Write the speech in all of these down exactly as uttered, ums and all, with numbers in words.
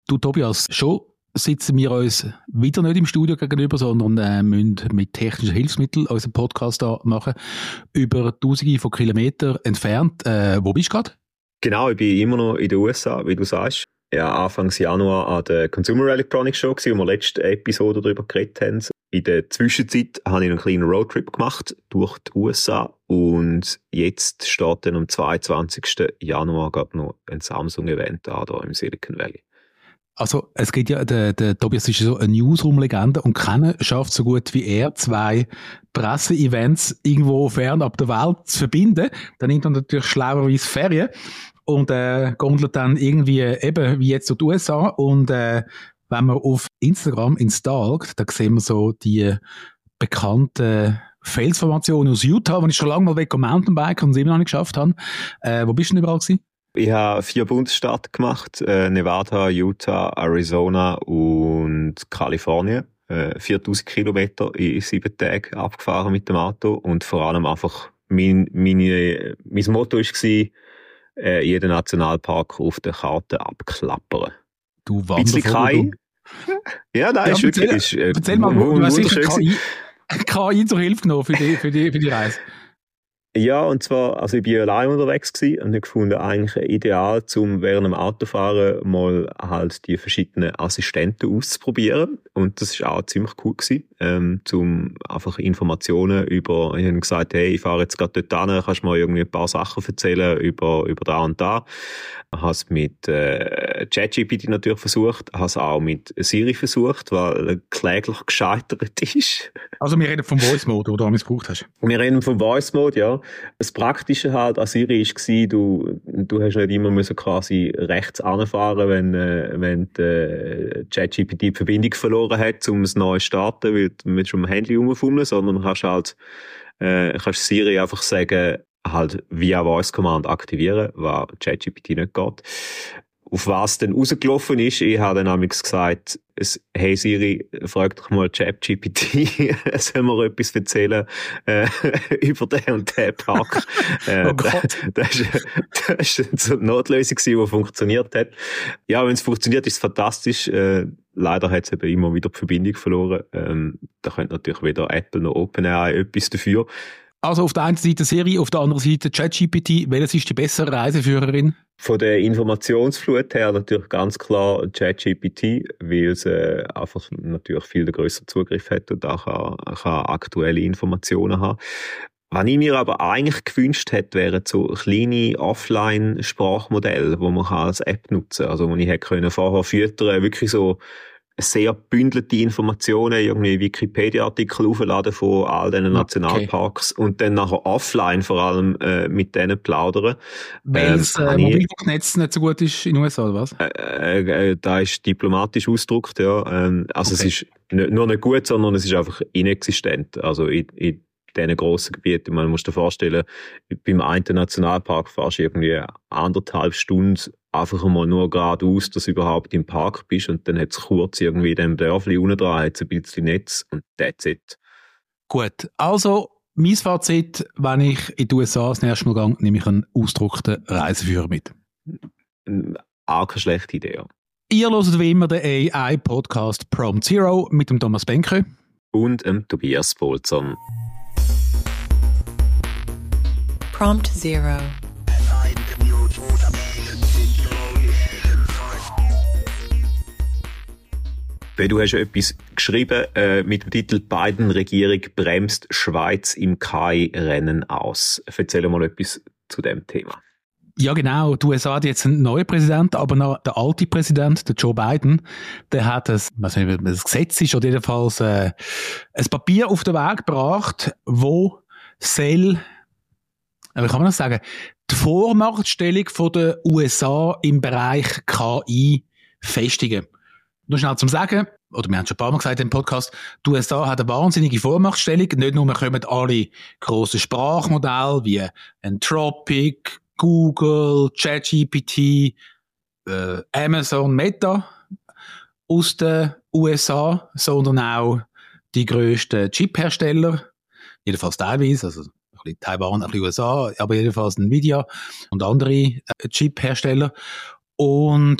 Du, Tobias, schon sitzen wir uns wieder nicht im Studio gegenüber, sondern äh, müssen mit technischen Hilfsmitteln unseren Podcast da machen. Über tausende von Kilometern entfernt. Äh, wo bist du gerade? Genau, ich bin immer noch in den U S A, wie du sagst. Ja, Anfang Januar an der Consumer Electronics Show gewesen, wo wir letzte Episode darüber geredet haben. In der Zwischenzeit habe ich einen kleinen Roadtrip gemacht durch die U S A und jetzt steht dann am zweiundzwanzigsten Januar gerade noch ein Samsung-Event an, hier im Silicon Valley. Also es gibt ja, der, der Tobias ist so eine Newsroom-Legende und keiner schafft so gut wie er, zwei Presse-Events irgendwo fernab der Welt zu verbinden. Dann nimmt er natürlich schlauerweise Ferien und äh, gondelt dann irgendwie eben wie jetzt durch die U S A und äh, wenn man auf Instagram installt, da sehen wir so die bekannten Felsformationen aus Utah, wo ich schon lange mal weg am Mountainbiken und es immer noch nicht geschafft habe. Äh, wo bist du denn überall gewesen? Ich habe vier Bundesstaaten gemacht, äh, Nevada, Utah, Arizona und Kalifornien. Äh, viertausend Kilometer in sieben Tagen abgefahren mit dem Auto und vor allem einfach mein, meine, mein Motto war, äh, jeden Nationalpark auf der Karte abklappern. Du Wandervogel. Ja, nein, ja, ist erzähl, wirklich... Ist, äh, erzähl mal, du hast sicher K I, K I zur Hilfe genommen für die, für die, für die Reise. Ja, und zwar, also ich bin allein unterwegs gewesen und ich gefunden, eigentlich ideal, um während dem Autofahren mal halt die verschiedenen Assistenten auszuprobieren. Und das ist auch ziemlich cool gewesen, ähm, um einfach Informationen über, ich habe gesagt, hey, ich fahre jetzt gerade dort hin, kannst du mir irgendwie ein paar Sachen erzählen über, über da und da. Ich habe es mit äh, ChatGPT natürlich versucht, habe es auch mit Siri versucht, weil er kläglich gescheitert ist. Also wir reden vom Voice Mode, den du missbraucht hast. Wir reden vom Voice Mode, ja. Das Praktische halt an Siri war, du, du hast nicht immer müssen quasi rechts anfahren, wenn, äh, wenn die ChatGPT die Verbindung verloren hat, um es neu zu starten, weil du mit dem Handy rumfummeln, sondern kannst halt, äh, kannst Siri einfach sagen, halt via Voice Command aktivieren, was ChatGPT nicht geht. Auf was denn rausgelaufen ist, ich habe dann amigs gesagt, hey Siri, frag doch mal ChatGPT, soll mir etwas erzählen äh, über den und den Park. äh, oh Gott. Das, das ist so eine Notlösung, die funktioniert hat. Ja, wenn es funktioniert, ist es fantastisch. Äh, leider hat es eben immer wieder die Verbindung verloren. Ähm, da könnte natürlich weder Apple noch OpenAI etwas dafür. Also auf der einen Seite Siri, auf der anderen Seite ChatGPT. Welches ist die bessere Reiseführerin? Von der Informationsflut her natürlich ganz klar ChatGPT, weil es äh, einfach natürlich viel größeren Zugriff hat und auch kann, kann aktuelle Informationen haben. Was ich mir aber eigentlich gewünscht hätte, wären so kleine Offline-Sprachmodelle, die man als App nutzen kann. Also, wo ich hätte können vorher füttern, wirklich so sehr bündelte Informationen, irgendwie Wikipedia-Artikel aufladen von all diesen Nationalparks okay. und dann nachher offline vor allem äh, mit denen plaudern. Weil das ähm, äh, Mobilfunknetz nicht so gut ist in den U S A, oder was? Äh, äh, da ist diplomatisch ausgedrückt, ja. Ähm, also okay. Es ist nicht, nur nicht gut, sondern es ist einfach inexistent. Also in, in diesen grossen Gebieten. Man muss sich vorstellen, beim einen Nationalpark fährst du irgendwie anderthalb Stunden einfach mal nur geradeaus, dass du überhaupt im Park bist und dann hat es kurz irgendwie in dem Dörfli unten dran hat's ein bisschen Netz und that's it. Gut, also mein Fazit, wenn ich in die U S A das nächste Mal gehe, nehme ich einen ausgedruckten Reiseführer mit. Auch keine schlechte Idee, ja. Ihr hört wie immer den A I-Podcast Prompt Zero mit dem Thomas Benke und dem Tobias Bolzon. Prompt Zero. Du hast etwas geschrieben äh, mit dem Titel «Biden-Regierung bremst Schweiz im K I-Rennen aus». Erzähl mal etwas zu dem Thema. Ja genau, die U S A hat jetzt einen neuen Präsident, aber noch der alte Präsident, der Joe Biden, der hat ein, was nicht, das Gesetz ist, oder jedenfalls äh, ein Papier auf den Weg gebracht, wo soll, wie kann man das sagen, die Vormachtstellung von der U S A im Bereich K I festigen. Nur schnell zum Sagen, oder wir haben schon ein paar Mal gesagt im Podcast, die U S A hat eine wahnsinnige Vormachtstellung. Nicht nur kommen alle grossen Sprachmodelle wie Anthropic, Google, ChatGPT, äh, Amazon, Meta aus den U S A, sondern auch die grössten Chip-Hersteller, jedenfalls teilweise, also ein bisschen Taiwan, ein bisschen U S A, aber jedenfalls Nvidia und andere äh, Chip-Hersteller. Und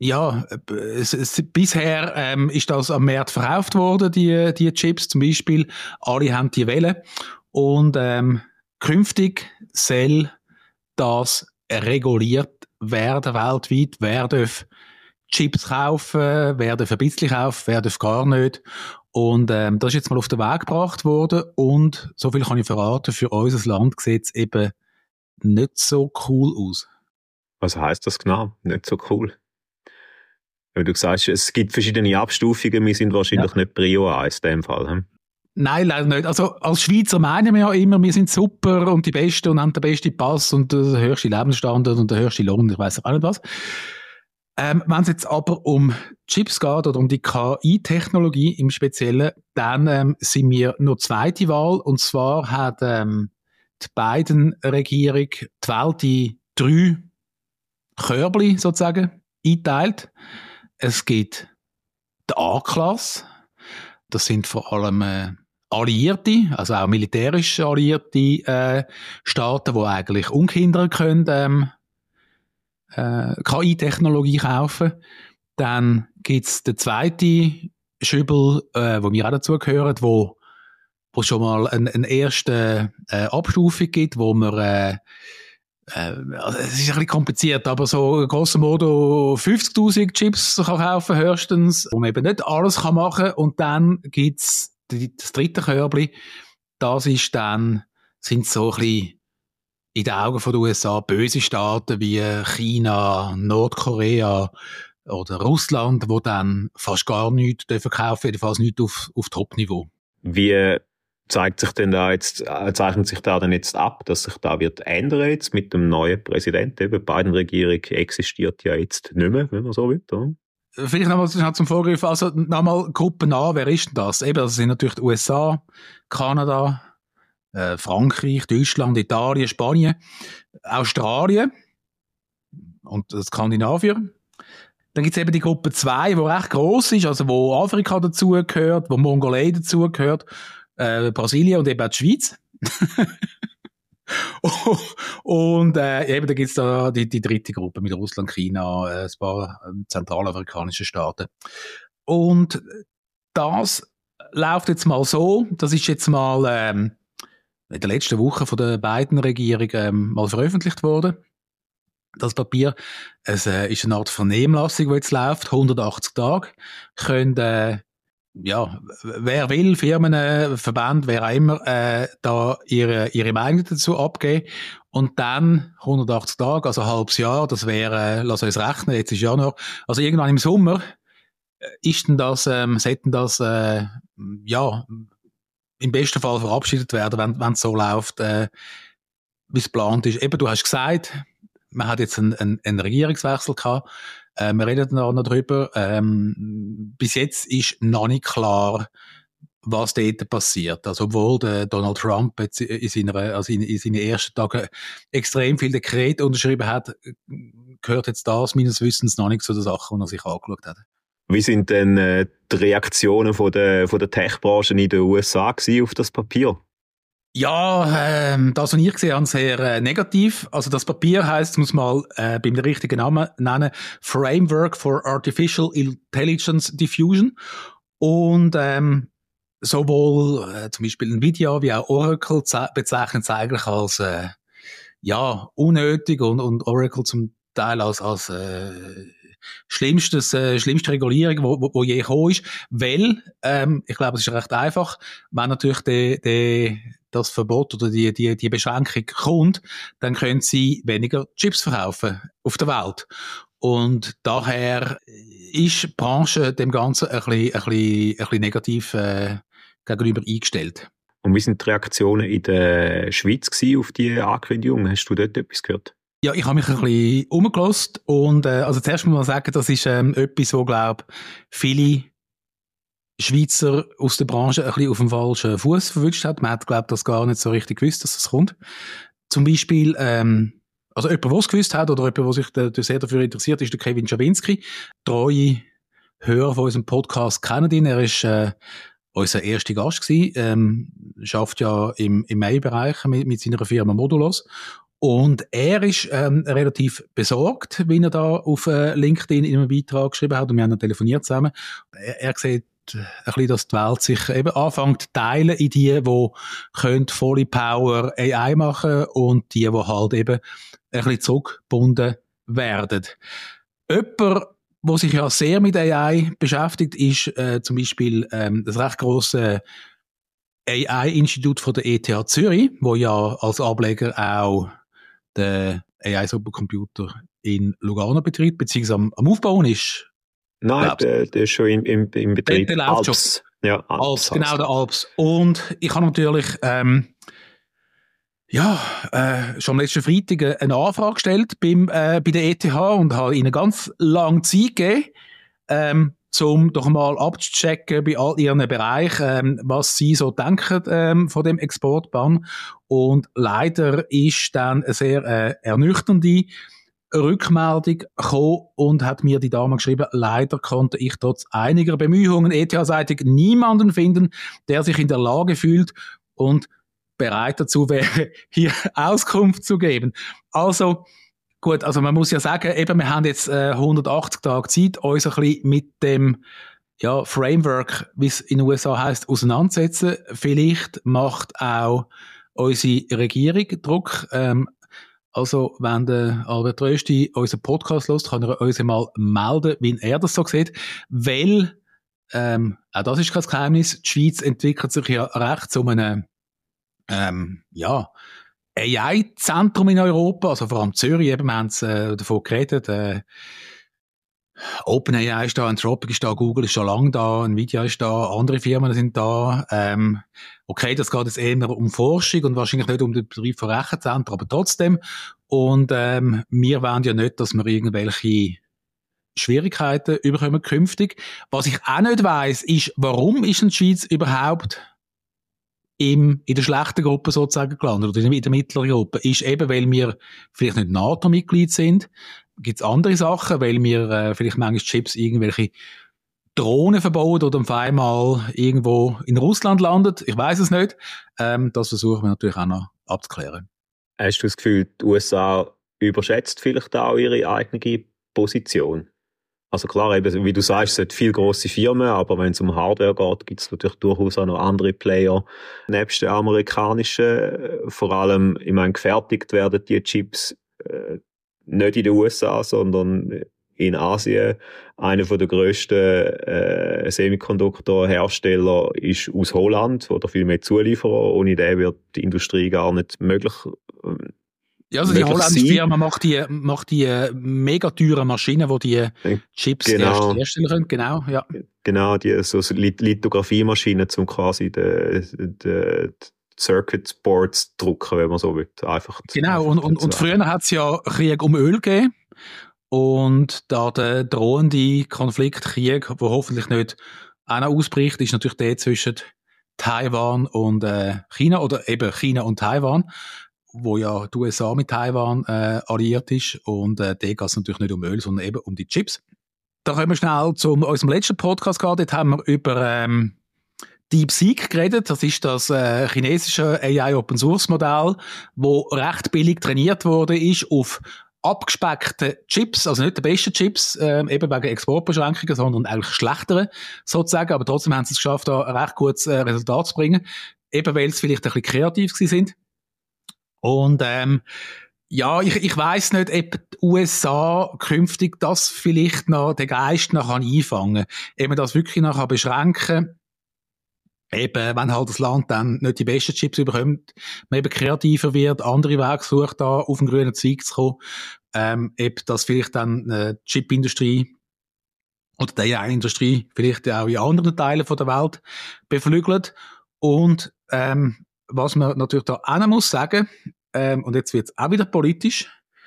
Ja, es, es, bisher ähm, ist das am Markt verkauft worden, die, die Chips zum Beispiel. Alle haben die wählen. Und ähm, künftig soll das reguliert werden weltweit. Wer darf Chips kaufen, wer darf ein bisschen kaufen, wer darf gar nicht. Und ähm, das ist jetzt mal auf den Weg gebracht worden. Und so viel kann ich verraten, für unser Land sieht es eben nicht so cool aus. Was heisst das genau? Nicht so cool. Wenn du sagst, es gibt verschiedene Abstufungen, wir sind wahrscheinlich ja. nicht Prio eins in dem Fall. Hm? Nein, leider nicht. Also als Schweizer meinen wir ja immer, wir sind super und die Besten und haben den besten Pass und den höchsten Lebensstandard und den höchsten Lohn, ich weiss auch nicht was. Ähm, wenn es jetzt aber um Chips geht oder um die K I-Technologie im Speziellen, dann ähm, sind wir nur zweite Wahl. Und zwar hat ähm, die Biden-Regierung die Welt in drei Körbli sozusagen eingeteilt. Es gibt die A-Klasse. Das sind vor allem äh, Alliierte, also auch militärisch alliierte äh, Staaten, die eigentlich ungehindert können, ähm, äh, K I-Technologie kaufen. Dann gibt's den zweiten Schübel, äh, wo wir auch dazugehören, wo wo schon mal eine ein erste äh, Abstufung gibt, wo man äh, äh, also es ist ein bisschen kompliziert, aber so grosso modo fünfzigtausend Chips kann kaufen höchstens, wo man eben nicht alles kann machen. Und dann gibt's die, das dritte Körbli, das ist dann, sind so ein bisschen in den Augen der U S A böse Staaten wie China, Nordkorea oder Russland, wo dann fast gar nichts dürfen kaufen, jedenfalls nicht auf, auf Top-Niveau. Wie zeigt sich denn da jetzt, zeichnet sich da dann jetzt ab, dass sich da wird ändern jetzt mit dem neuen Präsidenten? Die Biden-Regierung existiert ja jetzt nicht mehr, wenn man so will, oder? Vielleicht nochmal zum Vorgriff, also nochmal Gruppen A, wer ist denn das? Eben, das sind natürlich die U S A, Kanada, äh, Frankreich, Deutschland, Italien, Spanien, Australien und Skandinavien. Dann gibt's eben die Gruppe zwei, die recht gross ist, also wo Afrika dazugehört, wo Mongolei dazugehört, äh, Brasilien und eben auch die Schweiz. Und äh, eben da gibt's da die, die dritte Gruppe mit Russland, China, äh, ein paar äh, zentralafrikanische Staaten. Und das läuft jetzt mal so, das ist jetzt mal ähm, in der letzten Woche von der Biden-Regierung ähm, mal veröffentlicht worden. Das Papier, es äh, ist eine Art Vernehmlassung, die jetzt läuft, hundertachtzig Tage, können äh, ja, wer will, Firmen, äh, Verbände, wer auch immer, äh, da ihre, ihre Meinung dazu abgeben. Und dann hundertachtzig Tage, also ein halbes Jahr, das wäre, äh, lass uns rechnen, jetzt ist Januar, also irgendwann im Sommer, äh, ist denn das, ähm, sollten das, äh, ja, im besten Fall verabschiedet werden, wenn, wenn es so läuft, äh, wie es geplant ist. Eben, du hast gesagt, man hat jetzt einen, einen, einen Regierungswechsel gehabt. Äh, wir reden noch darüber. Ähm, bis jetzt ist noch nicht klar, was dort passiert. Also, obwohl der Donald Trump jetzt in, seiner, also in, in seinen ersten Tagen extrem viel Dekret unterschrieben hat, gehört jetzt das meines Wissens noch nicht zu den Sachen, die er sich angeschaut hat. Wie sind denn äh, die Reaktionen von der, von der Tech-Branche in den U S A gewesen auf das Papier? Ja, ähm, das, was ich gesehen habe, sehr äh, negativ. Also das Papier heisst, muss mal äh, beim richtigen Namen nennen, Framework for Artificial Intelligence Diffusion. Und ähm, sowohl äh, zum Beispiel Nvidia wie auch Oracle ze- bezeichnen es eigentlich als äh, ja unnötig und, und Oracle zum Teil als, als äh, schlimmstes, äh, schlimmste Regulierung, wo, wo, wo je gekommen ist. Weil, ähm, ich glaube, es ist recht einfach, wenn natürlich die, die das Verbot oder die, die, die Beschränkung kommt, dann können sie weniger Chips verkaufen auf der Welt. Und daher ist die Branche dem Ganzen ein bisschen, ein bisschen, ein bisschen negativ äh, gegenüber eingestellt. Und wie sind die Reaktionen in der Schweiz gewesen auf die Ankündigung? Hast du dort etwas gehört? Ja, ich habe mich ein bisschen umgelost und äh, also zuerst muss man sagen, das ist ähm, etwas, wo, glaube viele Schweizer aus der Branche ein bisschen auf dem falschen Fuß verwünscht hat. Man hat, glaube ich, das gar nicht so richtig gewusst, dass das kommt. Zum Beispiel, ähm, also jemand, der es gewusst hat oder jemand, der sich da, der sehr dafür interessiert, ist der Kevin Schawinski. Treue Hörer von unserem Podcast kennen ihn. Er ist äh, unser erster Gast gewesen. Ähm, schafft ja im, im Mai-Bereich mit, mit seiner Firma Modulos. Und er ist ähm, relativ besorgt, wie er da auf äh, LinkedIn in einem Beitrag geschrieben hat, und wir haben noch telefoniert zusammen. Er, er sieht ein bisschen, dass die Welt sich eben anfängt zu teilen in die, die können volle Power A I machen und die, die halt eben ein bisschen zurückgebunden werden. Jemand, der sich ja sehr mit A I beschäftigt, ist äh, zum Beispiel ähm, das recht grosse A I-Institut von der E T H Zürich, wo ja als Ableger auch der A I-Supercomputer in Lugano betreibt, beziehungsweise am, am Aufbauen ist. Nein, der, der ist schon im, im, im Betrieb. Der, der Alps. Ja, Alps. Alps, genau, der Alps. Und ich habe natürlich ähm, ja, äh, schon am letzten Freitag eine Anfrage gestellt beim, äh, bei der E T H und habe ihnen ganz lange Zeit gegeben, ähm, um doch mal abzuchecken bei all ihren Bereichen, ähm, was sie so denken ähm, von dem Exportbann. Und leider ist dann eine sehr äh, ernüchternde Rückmeldung gekommen und hat mir die Dame geschrieben, leider konnte ich trotz einiger Bemühungen E T H-seitig niemanden finden, der sich in der Lage fühlt und bereit dazu wäre, hier Auskunft zu geben. Also, gut, also man muss ja sagen, eben, wir haben jetzt äh, hundertachtzig Tage Zeit, uns ein bisschen mit dem ja, Framework, wie es in den U S A heisst, auseinandersetzen. Vielleicht macht auch unsere Regierung Druck. Ähm, also, wenn der Albert Rösti unseren Podcast hört, kann er uns mal melden, wie er das so sieht. Weil, ähm, auch das ist kein Geheimnis, die Schweiz entwickelt sich ja recht zu einem ähm, ja, A I-Zentrum in Europa, also vor allem Zürich, eben, wir haben es äh, davon geredet, äh, OpenAI ist da, Anthropic ist da, Google ist schon lange da, Nvidia ist da, andere Firmen sind da. Ähm, okay, das geht jetzt eher um Forschung und wahrscheinlich nicht um den Betrieb von Rechenzentren, aber trotzdem. Und ähm, wir wollen ja nicht, dass wir irgendwelche Schwierigkeiten überkommen künftig. Was ich auch nicht weiss, ist, warum ist denn die Schweiz überhaupt im, in der schlechten Gruppe sozusagen gelandet, oder in der mittleren Gruppe, ist eben, weil wir vielleicht nicht NATO-Mitglied sind. Gibt es andere Sachen, weil wir äh, vielleicht manchmal Chips irgendwelche Drohnen verbauen oder auf einmal irgendwo in Russland landet. Ich weiß es nicht. Ähm, das versuchen wir natürlich auch noch abzuklären. Hast du das Gefühl, die U S A überschätzt vielleicht auch ihre eigene Position? Also klar, eben, wie du sagst, es sind viele grosse Firmen, aber wenn es um Hardware geht, gibt es natürlich durchaus auch noch andere Player, nebst den amerikanischen. Vor allem, ich meine, gefertigt werden die Chips äh, nicht in den U S A, sondern in Asien. Einer der grössten äh, Semiconductor-Hersteller ist aus Holland, oder viel mehr Zulieferer. Ohne den wird die Industrie gar nicht möglich äh, Ja, also die holländische Firma macht die, macht die mega teuren Maschinen, die die Chips genau. erst herstellen können. Genau, ja. Genau, die so Lithographiemaschinen, um quasi die, die, die Circuit Boards zu drucken, wenn man so will. Einfach genau, einfach und, und, und früher hat es ja Krieg um Öl gegeben. Und da der drohende Konfliktkrieg, der hoffentlich nicht auch noch ausbricht, ist natürlich der zwischen Taiwan und äh, China, oder eben China und Taiwan, wo ja die U S A mit Taiwan äh, alliiert ist. Und äh, da geht es natürlich nicht um Öl, sondern eben um die Chips. Da kommen wir schnell zu unserem letzten Podcast gehen. Dort haben wir über ähm, DeepSeek geredet. Das ist das äh, chinesische A I-Open-Source-Modell, wo recht billig trainiert wurde ist auf abgespeckte Chips, also nicht die besten Chips, äh, eben wegen Exportbeschränkungen, sondern eigentlich schlechtere sozusagen. Aber trotzdem haben sie es geschafft, da ein recht gutes äh, Resultat zu bringen. Eben weil sie vielleicht ein bisschen kreativ gewesen sind. Und ähm, ja, ich, ich weiss nicht, ob die U S A künftig das vielleicht noch, den Geist noch einfangen kann. Eben das wirklich noch beschränken. Eben, wenn halt das Land dann nicht die besten Chips überkommt, man eben kreativer wird, andere Wege sucht, da auf den grünen Zweig zu kommen, ähm, ob das vielleicht dann äh, die Chipindustrie oder die A I-Industrie vielleicht auch in anderen Teilen von der Welt beflügelt. Und ähm, was man natürlich da auch noch muss sagen, ähm, und jetzt wird es auch wieder politisch,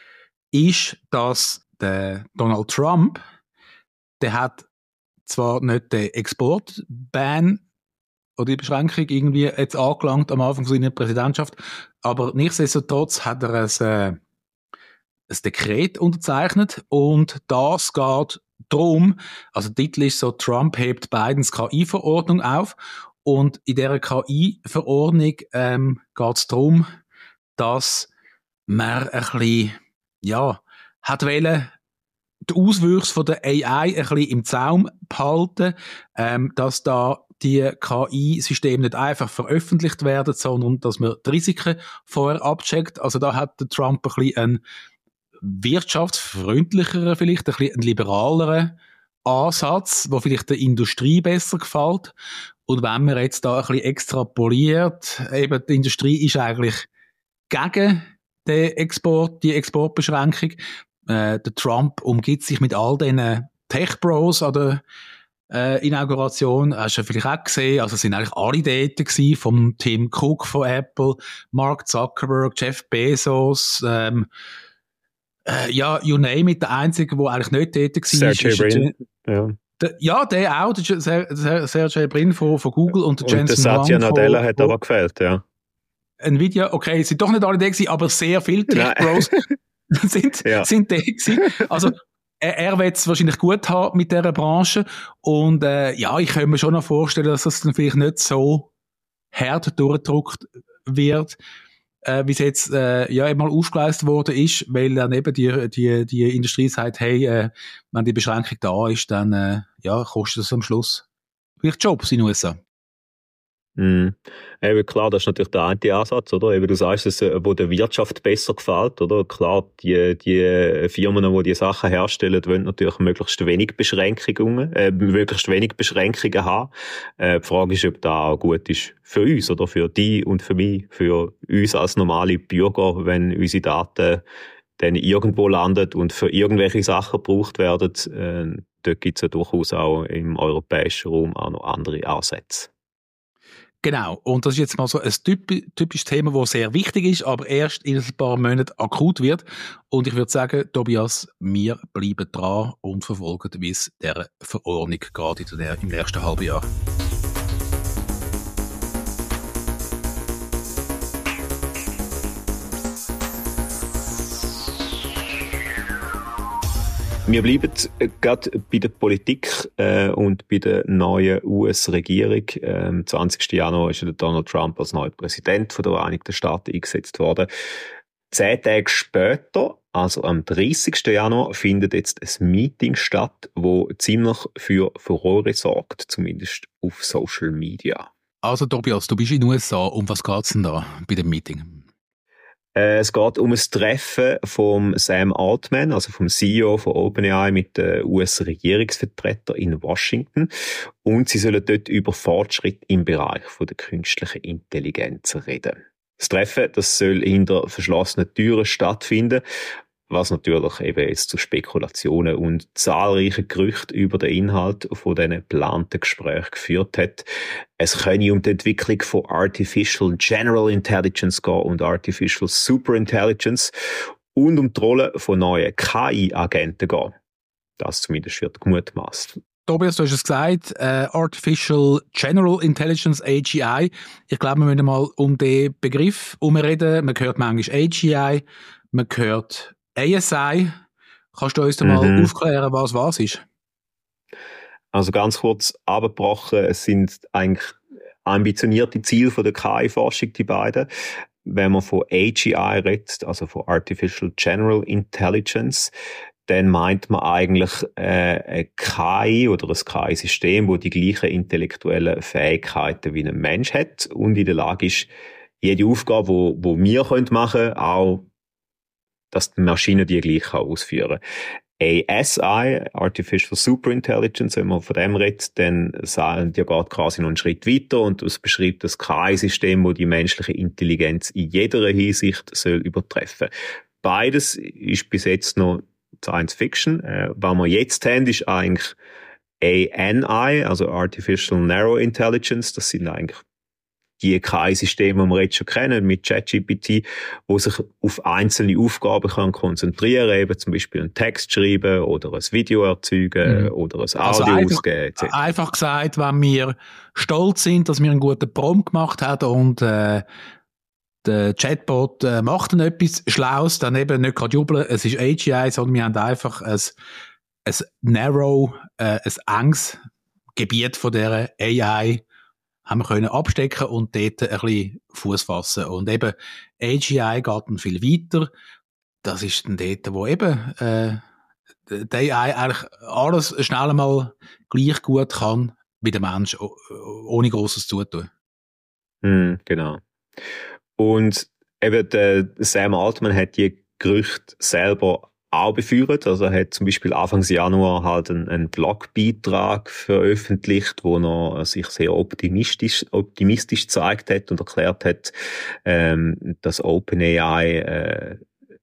ist, dass der Donald Trump, der hat zwar nicht den Exportban oder die Beschränkung irgendwie jetzt angelangt am Anfang seiner Präsidentschaft, aber nichtsdestotrotz hat er ein, äh, ein Dekret unterzeichnet und das geht darum, also der Titel ist so, Trump hebt Bidens K I-Verordnung auf und in dieser K I-Verordnung ähm, geht es darum, dass man ein bisschen, ja, hat wollen, die Auswüchse von der A I ein bisschen im Zaum behalten, ähm, dass da die K I-Systeme nicht einfach veröffentlicht werden, sondern dass man die Risiken vorher abcheckt. Also da hat der Trump ein bisschen einen wirtschaftsfreundlicheren, vielleicht ein bisschen einen liberaleren Ansatz, der vielleicht der Industrie besser gefällt. Und wenn man jetzt da ein bisschen extrapoliert, eben die Industrie ist eigentlich gegen den Export, die Exportbeschränkung. Äh, der Trump umgibt sich mit all diesen Tech-Bros an der äh, Inauguration. Hast du ja vielleicht auch gesehen, also es sind eigentlich alle dort gewesen, vom Tim Cook von Apple, Mark Zuckerberg, Jeff Bezos, ähm, äh, ja, you name it. Der Einzige, der eigentlich nicht dort war, Sergey ist... Brin, ja. Der, ja, der auch, der Ser- Sergey Brin von, von Google und der Und Jensen der Satya Huang Nadella von, hat aber gefällt, ja. Nvidia, okay, es sind doch nicht alle da gewesen, aber sehr viele Tech-Bros sind, ja. sind da gewesen. Also, er, er wird es wahrscheinlich gut haben mit dieser Branche. Und äh, ja, ich kann mir schon noch vorstellen, dass das dann vielleicht nicht so hart durchgedrückt wird, äh, wie es jetzt äh, ja einmal aufgeleistet worden ist, weil dann eben die, die, die Industrie sagt, hey, äh, wenn die Beschränkung da ist, dann äh, ja, kostet es am Schluss vielleicht Jobs in den U S A. Mm. Eben klar, das ist natürlich der eine Ansatz, oder? Eben, du sagst es, wo der Wirtschaft besser gefällt, oder? Klar, die, die Firmen, die die Sachen herstellen, wollen natürlich möglichst wenig Beschränkungen, äh, möglichst wenig Beschränkungen haben. Äh, die Frage ist, ob das auch gut ist für uns, oder? Für die und für mich, für uns als normale Bürger, wenn unsere Daten dann irgendwo landen und für irgendwelche Sachen gebraucht werden. Äh, dort gibt es ja durchaus auch im europäischen Raum auch noch andere Ansätze. Genau, und das ist jetzt mal so ein typ- typisches Thema, das sehr wichtig ist, aber erst in ein paar Monaten akut wird. Und ich würde sagen, Tobias, wir bleiben dran und verfolgen, wie es dieser Verordnung geht in der, im nächsten halben Jahr. Wir bleiben äh, gerade bei der Politik äh, und bei der neuen U S-Regierung. Am ähm, zwanzigsten Januar ist ja Donald Trump als neuer Präsident von der Vereinigten Staaten eingesetzt worden. Zehn Tage später, also am dreißigsten Januar, findet jetzt ein Meeting statt, wo ziemlich für Furore sorgt, zumindest auf Social Media. Also Tobias, du bist in den U S A. Um was geht es denn da bei dem Meeting? Es geht um ein Treffen von Sam Altman, also vom C E O von OpenAI, mit den U S-Regierungsvertretern in Washington. Und sie sollen dort über Fortschritt im Bereich von der künstlichen Intelligenz reden. Das Treffen, das soll hinter verschlossenen Türen stattfinden, was natürlich eben jetzt zu Spekulationen und zahlreichen Gerüchten über den Inhalt von diesen geplanten Gesprächen geführt hat. Es könne um die Entwicklung von Artificial General Intelligence gehen und Artificial Superintelligence und um die Rolle von neuen K I-Agenten gehen. Das zumindest wird gemutmaßt. Tobias, du hast es gesagt, äh, Artificial General Intelligence, A G I. Ich glaube, wir müssen mal um den Begriff herumreden. Man hört manchmal A G I, man hört A S I. Kannst du uns da mal mhm. aufklären, was was ist? Also ganz kurz abgebrochen, es sind eigentlich ambitionierte Ziele von der K I-Forschung, die beiden. Wenn man von A G I redet, also von Artificial General Intelligence, dann meint man eigentlich äh, ein K I oder ein K I-System, das die gleichen intellektuellen Fähigkeiten wie ein Mensch hat und in der Lage ist, jede Aufgabe, wo, wo wir machen können, auch, dass die Maschine die gleich ausführen kann. A S I, Artificial Superintelligence, wenn man von dem redet, dann sagt, ja, geht quasi noch einen Schritt weiter und es beschreibt das K I-System, das die menschliche Intelligenz in jeder Hinsicht soll übertreffen. Beides ist bis jetzt noch Science Fiction. Äh, was wir jetzt haben, ist eigentlich A N I, also Artificial Narrow Intelligence. Das sind eigentlich die K I-Systeme, die wir jetzt schon kennen, mit ChatGPT, die sich auf einzelne Aufgaben kann konzentrieren kann, eben zum Beispiel einen Text schreiben oder ein Video erzeugen mhm. oder ein Audio also einfach, ausgeben et cetera. Einfach gesagt, wenn wir stolz sind, dass wir einen guten Prompt gemacht haben und äh, der Chatbot äh, macht dann etwas Schlaues, dann eben nicht gerade jubeln, es ist A G I, sondern wir haben einfach ein, ein narrow, äh, ein enges Gebiet von dieser A I haben wir können abstecken und dort ein bisschen Fuß fassen. Und eben A G I geht dann viel weiter. Das ist dann dort, wo eben äh, der A I eigentlich alles schnell mal gleich gut kann wie der Mensch, ohne grosses Zutun. Mm, genau. Und eben der Sam Altman hat die Gerüchte selber auch befeuert. Also er hat zum Beispiel Anfang Januar halt einen, einen Blogbeitrag veröffentlicht, wo er sich sehr optimistisch, optimistisch gezeigt hat und erklärt hat, ähm, dass OpenAI äh,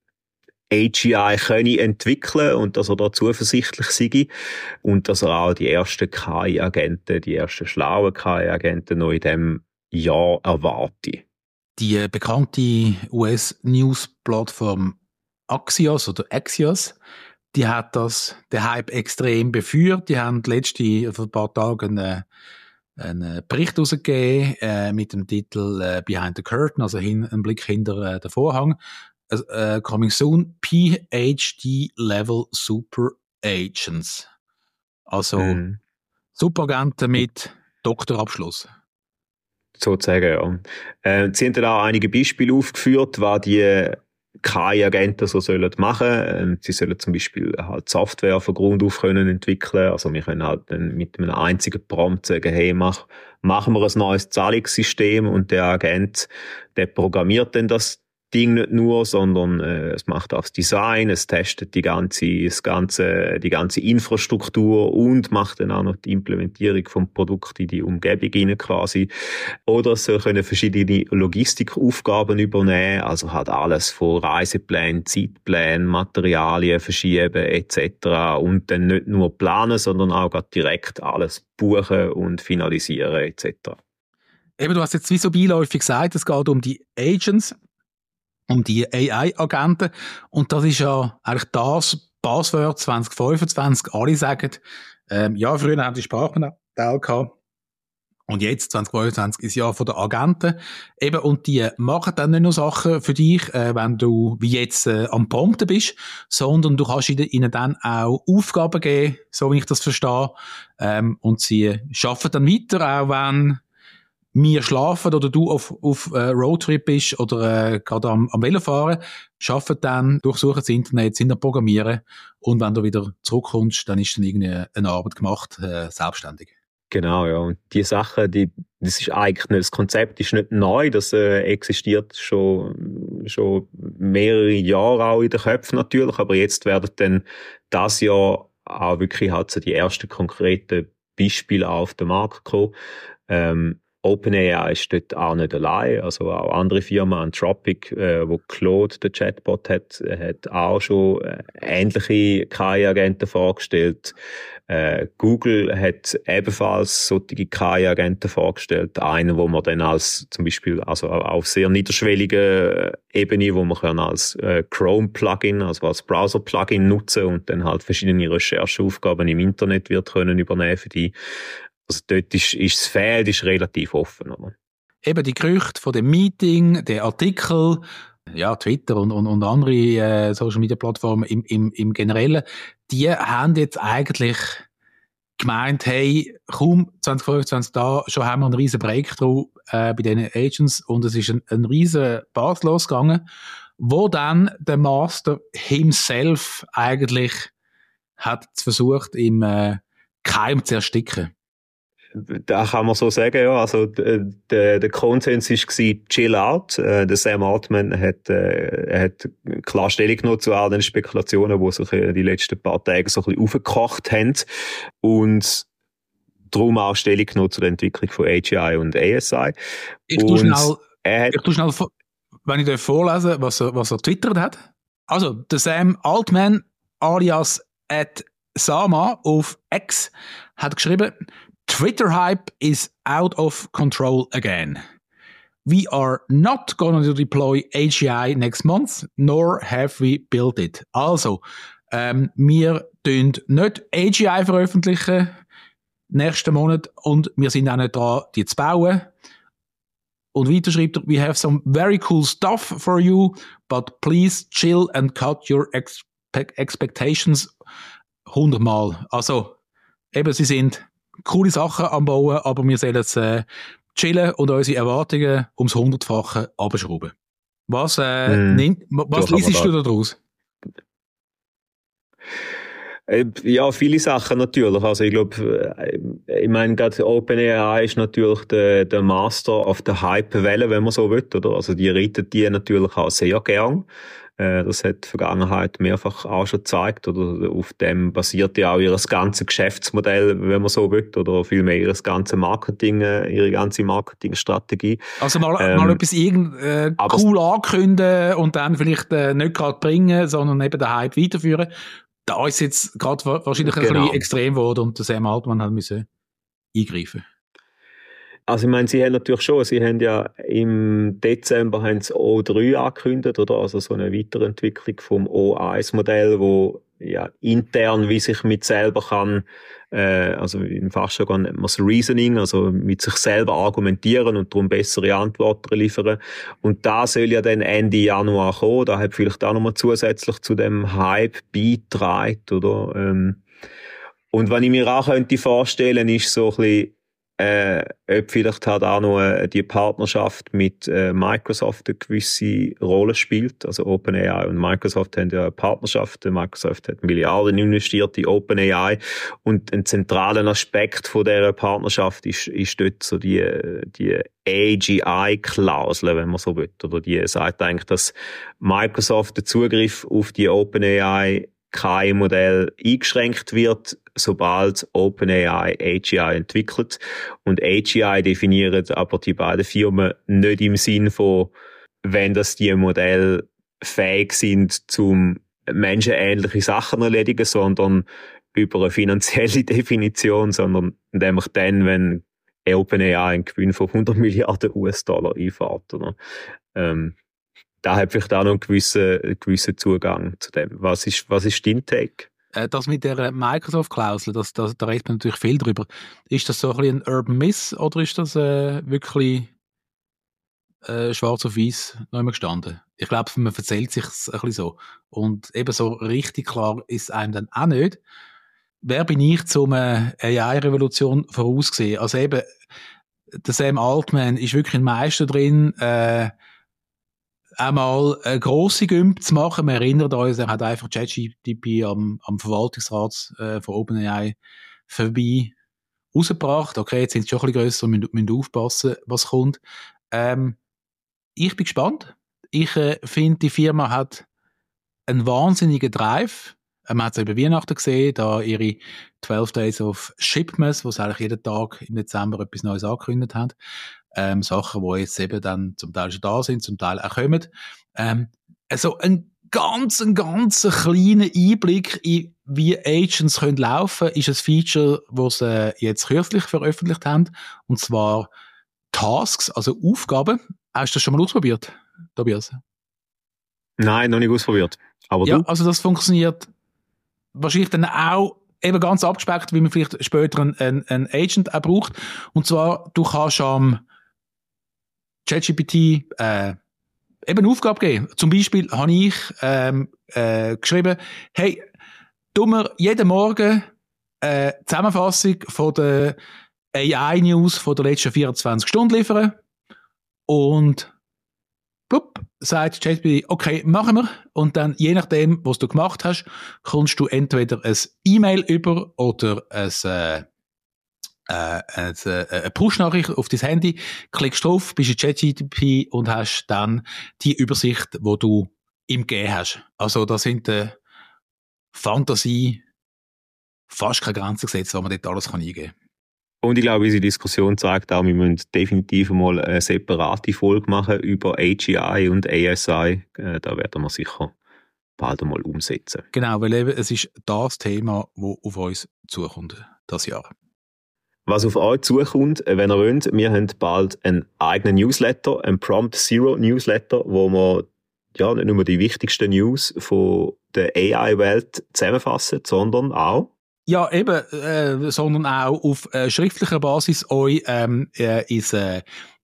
A G I könne entwickeln und dass er da zuversichtlich sei und dass er auch die ersten K I-Agenten, die ersten schlauen K I-Agenten noch in diesem Jahr erwarte. Die bekannte U S-News-Plattform Axios oder Axios, die hat das, den Hype extrem befeuert. Die haben letzte, vor ein paar Tagen einen, einen Bericht rausgegeben äh, mit dem Titel äh, Behind the Curtain, also hin, ein Blick hinter äh, den Vorhang. Uh, coming soon, P H D-Level Super Agents. Also mm. Superagenten mit Doktorabschluss. Sozusagen, ja. Äh, sie haben dann auch einige Beispiele aufgeführt, was die K I-Agenten so sollen machen. Ähm, sie sollen zum Beispiel halt Software von Grund auf können entwickeln. Also wir können halt dann mit einem einzigen Prompt sagen, hey, mach, machen wir ein neues Zahlungssystem und der Agent, der programmiert dann das Ding nicht nur, sondern äh, es macht auch das Design, es testet die ganze, das ganze, die ganze Infrastruktur und macht dann auch noch die Implementierung vom Produkt in die Umgebung hinein quasi. Oder es soll können verschiedene Logistikaufgaben übernehmen, also halt alles von Reiseplänen, Zeitplänen, Materialien verschieben et cetera. Und dann nicht nur planen, sondern auch direkt alles buchen und finalisieren et cetera. Eben, du hast jetzt wie so beiläufig gesagt, es geht um die Agents, um die A I-Agenten. Und das ist ja eigentlich das Passwort zwanzig fünfundzwanzig. Alle sagen, ähm, ja, früher haben die Sprachmodelle gehabt. Und jetzt, zwanzig fünfundzwanzig, ist Jahr von der Agenten. Eben, und die machen dann nicht nur Sachen für dich, äh, wenn du, wie jetzt, äh, am Prompten bist, sondern du kannst ihnen dann auch Aufgaben geben, so wie ich das verstehe. Ähm, und sie arbeiten dann weiter, auch wenn wir schlafen oder du auf, auf äh, Roadtrip bist oder äh, gerade am, am Velofahren, arbeiten dann, durchsuchen das Internet, sind am Programmieren und wenn du wieder zurückkommst, dann ist dann irgendwie eine Arbeit gemacht, äh, selbstständig. Genau, ja. Und die Sache, die, das ist eigentlich nicht, das Konzept ist nicht neu, das äh, existiert schon, schon mehrere Jahre auch in den Köpfen natürlich, aber jetzt werden dann das Jahr auch wirklich halt so die ersten konkreten Beispiele auf den Markt kommen. Ähm, OpenAI ist dort auch nicht allein, also auch andere Firmen, Anthropic, äh, wo Claude, der Chatbot, hat, hat auch schon äh, ähnliche K I-Agenten vorgestellt. Äh, Google hat ebenfalls solche K I-Agenten vorgestellt. Einen, wo man dann als, zum Beispiel, also auf sehr niederschwelliger Ebene, wo man kann als äh, Chrome-Plugin, also als Browser-Plugin nutzen und dann halt verschiedene Rechercheaufgaben im Internet wird können übernehmen für die. Also dort ist, ist das Feld ist relativ offen. Oder? Eben die Gerüchte von dem Meeting, der Artikel, ja, Twitter und, und, und andere äh, Social-Media-Plattformen im, im, im Generellen, die haben jetzt eigentlich gemeint, hey, kaum zwanzig fünfundzwanzig da, schon haben wir einen riesen Breakthrough äh, bei diesen Agents und es ist ein, ein riesen Pass losgegangen, wo dann der Master himself eigentlich hat versucht, im äh, Keim zu ersticken. Da kann man so sagen, ja. Also, der, der Konsens war chill out. Der Sam Altman hat, äh, hat klar Stellung genommen zu all den Spekulationen, die sich die letzten paar Tage so ein bisschen aufgekocht haben. Und darum auch Stellung genommen zu der Entwicklung von A G I und A S I. Ich tu schnell, er hat, ich tu schnell, wenn ich dir vorlese, was er, was er twittert hat. Also, der Sam Altman, alias at Sama auf X, hat geschrieben, Twitter hype is out of control again. We are not going to deploy A G I next month, nor have we built it. Also, ähm, wir tun nicht A G I veröffentlichen nächsten Monat und wir sind auch nicht dran, die zu bauen. Und weiter schreibt er, we have some very cool stuff for you, but please chill and cut your expe- expectations hundertmal. Also, eben, sie sind coole Sachen am Bauen, aber wir sollen es äh, chillen und unsere Erwartungen ums Hundertfache abschrauben. Was, äh, mm, nimm, was liest du da draus? Ja, viele Sachen natürlich. Also ich glaube, ich meine, gerade OpenAI ist natürlich der, der Master of the Hype-Welle, wenn man so will, oder? Also die reiten die natürlich auch sehr gern. Das hat die Vergangenheit mehrfach auch schon gezeigt, oder auf dem basiert ja auch ihr ganzes Geschäftsmodell, wenn man so will, oder vielmehr ihr ganzes Marketing, ihre ganze Marketingstrategie. Also mal, ähm, mal etwas irgend, äh, cool ankündigen und dann vielleicht äh, nicht gerade bringen, sondern eben den Hype weiterführen. Da ist jetzt gerade wahrscheinlich ein genau. bisschen extrem geworden und der Sam Altman hat müssen eingreifen. Also ich meine, sie haben natürlich schon, sie haben ja im Dezember haben sie O drei angekündigt, oder? Also so eine Weiterentwicklung vom O eins Modell, wo ja intern wie sich mit selber kann, äh, also im Fachjargon nennt man es Reasoning, also mit sich selber argumentieren und darum bessere Antworten liefern. Und da soll ja dann Ende Januar kommen, da hat vielleicht auch nochmal zusätzlich zu dem Hype beigetragen, oder? Ähm, und was ich mir auch könnte vorstellen, ist so ein bisschen, Äh, ob vielleicht halt auch noch äh, die Partnerschaft mit äh, Microsoft eine gewisse Rolle spielt. Also OpenAI und Microsoft haben ja eine Partnerschaft. Microsoft hat Milliarden investiert in OpenAI und ein zentraler Aspekt von dieser Partnerschaft ist, ist dort so die, die A G I-Klausel, wenn man so will. Oder die sagt eigentlich, dass Microsoft den Zugriff auf die OpenAI K I-Modell eingeschränkt wird, sobald OpenAI A G I entwickelt. Und A G I definiert aber die beiden Firmen nicht im Sinn von, wenn das die Modelle fähig sind, zum menschenähnliche Sachen erledigen, sondern über eine finanzielle Definition, sondern nämlich dann, wenn OpenAI einen Gewinn von hundert Milliarden U S-Dollar einfährt. Oder? Ähm, da hat vielleicht auch noch einen gewissen, einen gewissen Zugang zu dem. Was ist, was ist dein Take? Das mit der Microsoft-Klausel, das, das, da redet man natürlich viel drüber. Ist das so ein bisschen ein Urban Myth oder ist das äh, wirklich äh, schwarz auf weiß noch immer gestanden? Ich glaube, man erzählt sich es ein bisschen so. Und eben so richtig klar ist es einem dann auch nicht. Wer bin ich, zum eine A I-Revolution vorausgesehen? Also eben, der Sam Altman ist wirklich ein Meister drin, äh, einmal eine grosse Gümp zu machen. Man erinnert uns, er hat einfach ChatGPT am, am Verwaltungsrat äh, von OpenAI vorbei rausgebracht. Okay, jetzt sind sie schon ein bisschen grösser und müssen, müssen aufpassen, was kommt. Ähm, ich bin gespannt. Ich äh, finde, die Firma hat einen wahnsinnigen Drive. Man hat es über Weihnachten gesehen, da ihre zwölf Days of Shipments, wo sie eigentlich jeden Tag im Dezember etwas Neues angekündigt haben. Ähm, Sachen, die jetzt eben dann zum Teil schon da sind, zum Teil auch kommen. Ähm, also ein ganz, ein ganz kleiner Einblick in wie Agents können laufen, ist ein Feature, das sie jetzt kürzlich veröffentlicht haben. Und zwar Tasks, also Aufgaben. Hast du das schon mal ausprobiert, Tobias? Nein, noch nicht ausprobiert. Aber ja, du? also das funktioniert wahrscheinlich dann auch eben ganz abgespeckt, wie man vielleicht später einen, einen Agent auch braucht. Und zwar, du kannst am ChatGPT äh, eben eine Aufgabe geben. Zum Beispiel habe ich ähm, äh, geschrieben, hey, tu mir jeden Morgen eine Zusammenfassung von der A I-News von der letzten vierundzwanzig Stunden liefern. Und plupp, sagt ChatGPT, okay, machen wir. Und dann, je nachdem, was du gemacht hast, kommst du entweder ein E-Mail über oder ein äh, Äh, eine, eine Push-Nachricht auf dein Handy, klickst drauf, bist in ChatGPT und hast dann die Übersicht, die du ihm gegeben hast. Also da sind äh, Fantasie fast keine Grenzen gesetzt, was man dort alles kann eingeben kann. Und ich glaube, unsere Diskussion zeigt auch, wir müssen definitiv mal eine separate Folge machen über A G I und A S I. Äh, da werden wir sicher bald einmal umsetzen. Genau, weil eben es ist das Thema, das auf uns zukommt, das Jahr. Was auf euch zukommt, wenn ihr wollt, wir haben bald einen eigenen Newsletter, einen Prompt Zero Newsletter, wo wir ja nicht nur die wichtigsten News von der A I-Welt zusammenfassen, sondern auch ja, eben, äh, sondern auch auf äh, schriftlicher Basis euch ähm, äh, ins, äh,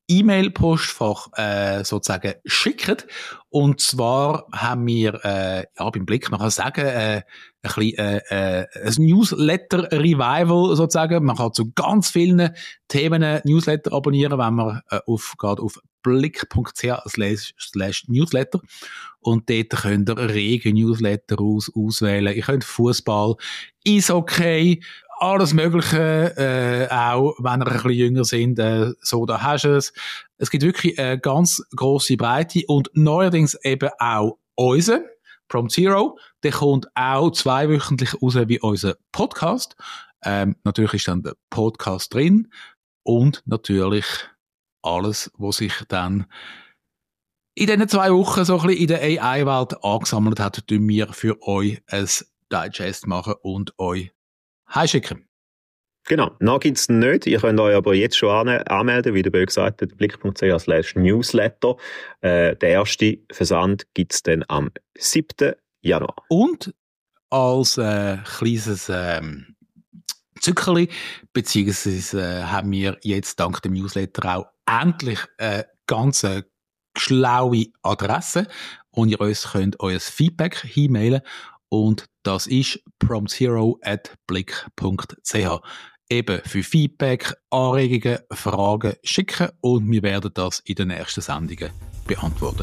E-Mail-Postfach äh, sozusagen schicken. Und zwar haben wir äh, ja beim Blick, man kann sagen, äh, ein bisschen äh, äh, ein Newsletter-Revival sozusagen. Man kann zu ganz vielen Themen Newsletter abonnieren, wenn man äh, auf, geht auf blick.ch slash, slash Newsletter. Und dort könnt ihr rege Newsletter aus, auswählen. Ihr könnt Fußball, Eishockey, alles Mögliche, äh, auch wenn ihr ein bisschen jünger sind, äh, so, da hast du es. Es gibt wirklich eine ganz grosse Breite und neuerdings eben auch unser Prompt Zero. Der kommt auch zweiwöchentlich raus wie unser Podcast. Ähm, natürlich ist dann der Podcast drin und natürlich alles, was sich dann in diesen zwei Wochen so ein bisschen in der A I-Welt angesammelt hat, tun wir für euch ein Digest machen und euch heimschicken. Genau, noch gibt es nicht. Ihr könnt euch aber jetzt schon an- anmelden, wie der Böll gesagt hat, blick.ch slash Newsletter. Äh, der erste Versand gibt es dann am siebten Januar. Und als äh, kleines ähm, Zückerli, beziehungsweise äh, haben wir jetzt dank dem Newsletter auch endlich eine ganz äh, schlaue Adresse, und ihr uns könnt euer Feedback hinmailen. Und das ist promptzero at blick.ch. Eben für Feedback, Anregungen, Fragen schicken und wir werden das in den nächsten Sendungen beantworten.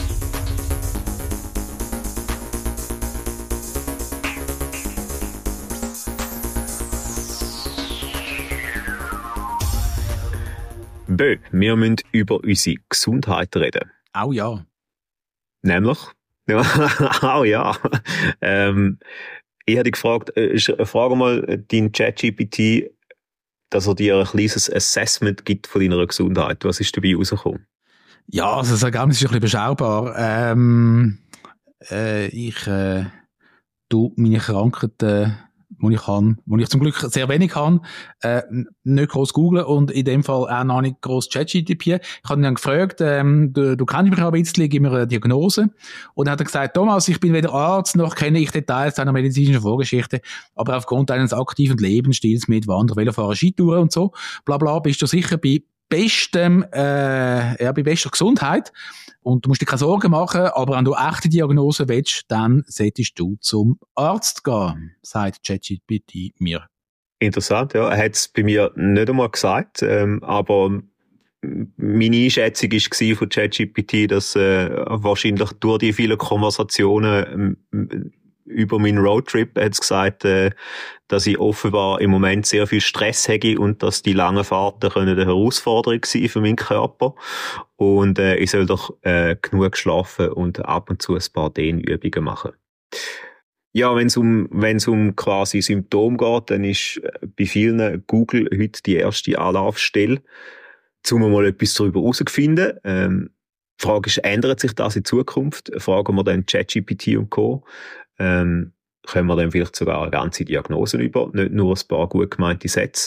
Bö, wir müssen über unsere Gesundheit reden. Auch ja. Nämlich? Ja, oh ja. Ähm, ich hätte gefragt, äh, frage mal deinen ChatGPT, dass er dir ein kleines Assessment gibt von deiner Gesundheit. Was ist dabei rausgekommen? Ja, also das Ergebnis ist ein bisschen beschaubar. Ähm, äh, ich äh, tue meine Krankheiten, die ich habe, die ich zum Glück sehr wenig habe, äh, nicht gross googlen und in dem Fall auch noch nicht gross ChatGPT. Ich habe ihn dann gefragt, ähm, du, du kennst mich ja ein bisschen, gib mir eine Diagnose. Und dann hat er gesagt, Thomas, ich bin weder Arzt, noch kenne ich Details deiner medizinischen Vorgeschichte, aber aufgrund deines aktiven Lebensstils mit Wandern, Velofahren, Skitouren und so, bla bla, bist du sicher bei bestem, äh, ja, bei bester Gesundheit. Und du musst dir keine Sorgen machen, aber wenn du echte Diagnose willst, dann solltest du zum Arzt gehen, sagt ChatGPT mir. Interessant, ja. Er hat es bei mir nicht einmal gesagt, ähm, aber meine Einschätzung war von ChatGPT, dass äh, wahrscheinlich durch die vielen Konversationen ähm, über meinen Roadtrip hat es gesagt, äh, dass ich offenbar im Moment sehr viel Stress habe und dass die langen Fahrten können eine Herausforderung sein für meinen Körper. Und äh, ich soll doch äh, genug schlafen und ab und zu ein paar Dehnübungen machen. Ja, wenn es um, wenn's um quasi Symptome geht, dann ist bei vielen Google heute die erste Anlaufstelle, um mal etwas darüber herauszufinden. Ähm, die Frage ist, ändert sich das in Zukunft? Fragen wir dann ChatGPT und Co. Ähm, können wir dann vielleicht sogar ganze Diagnosen über, nicht nur ein paar gut gemeinte Sätze.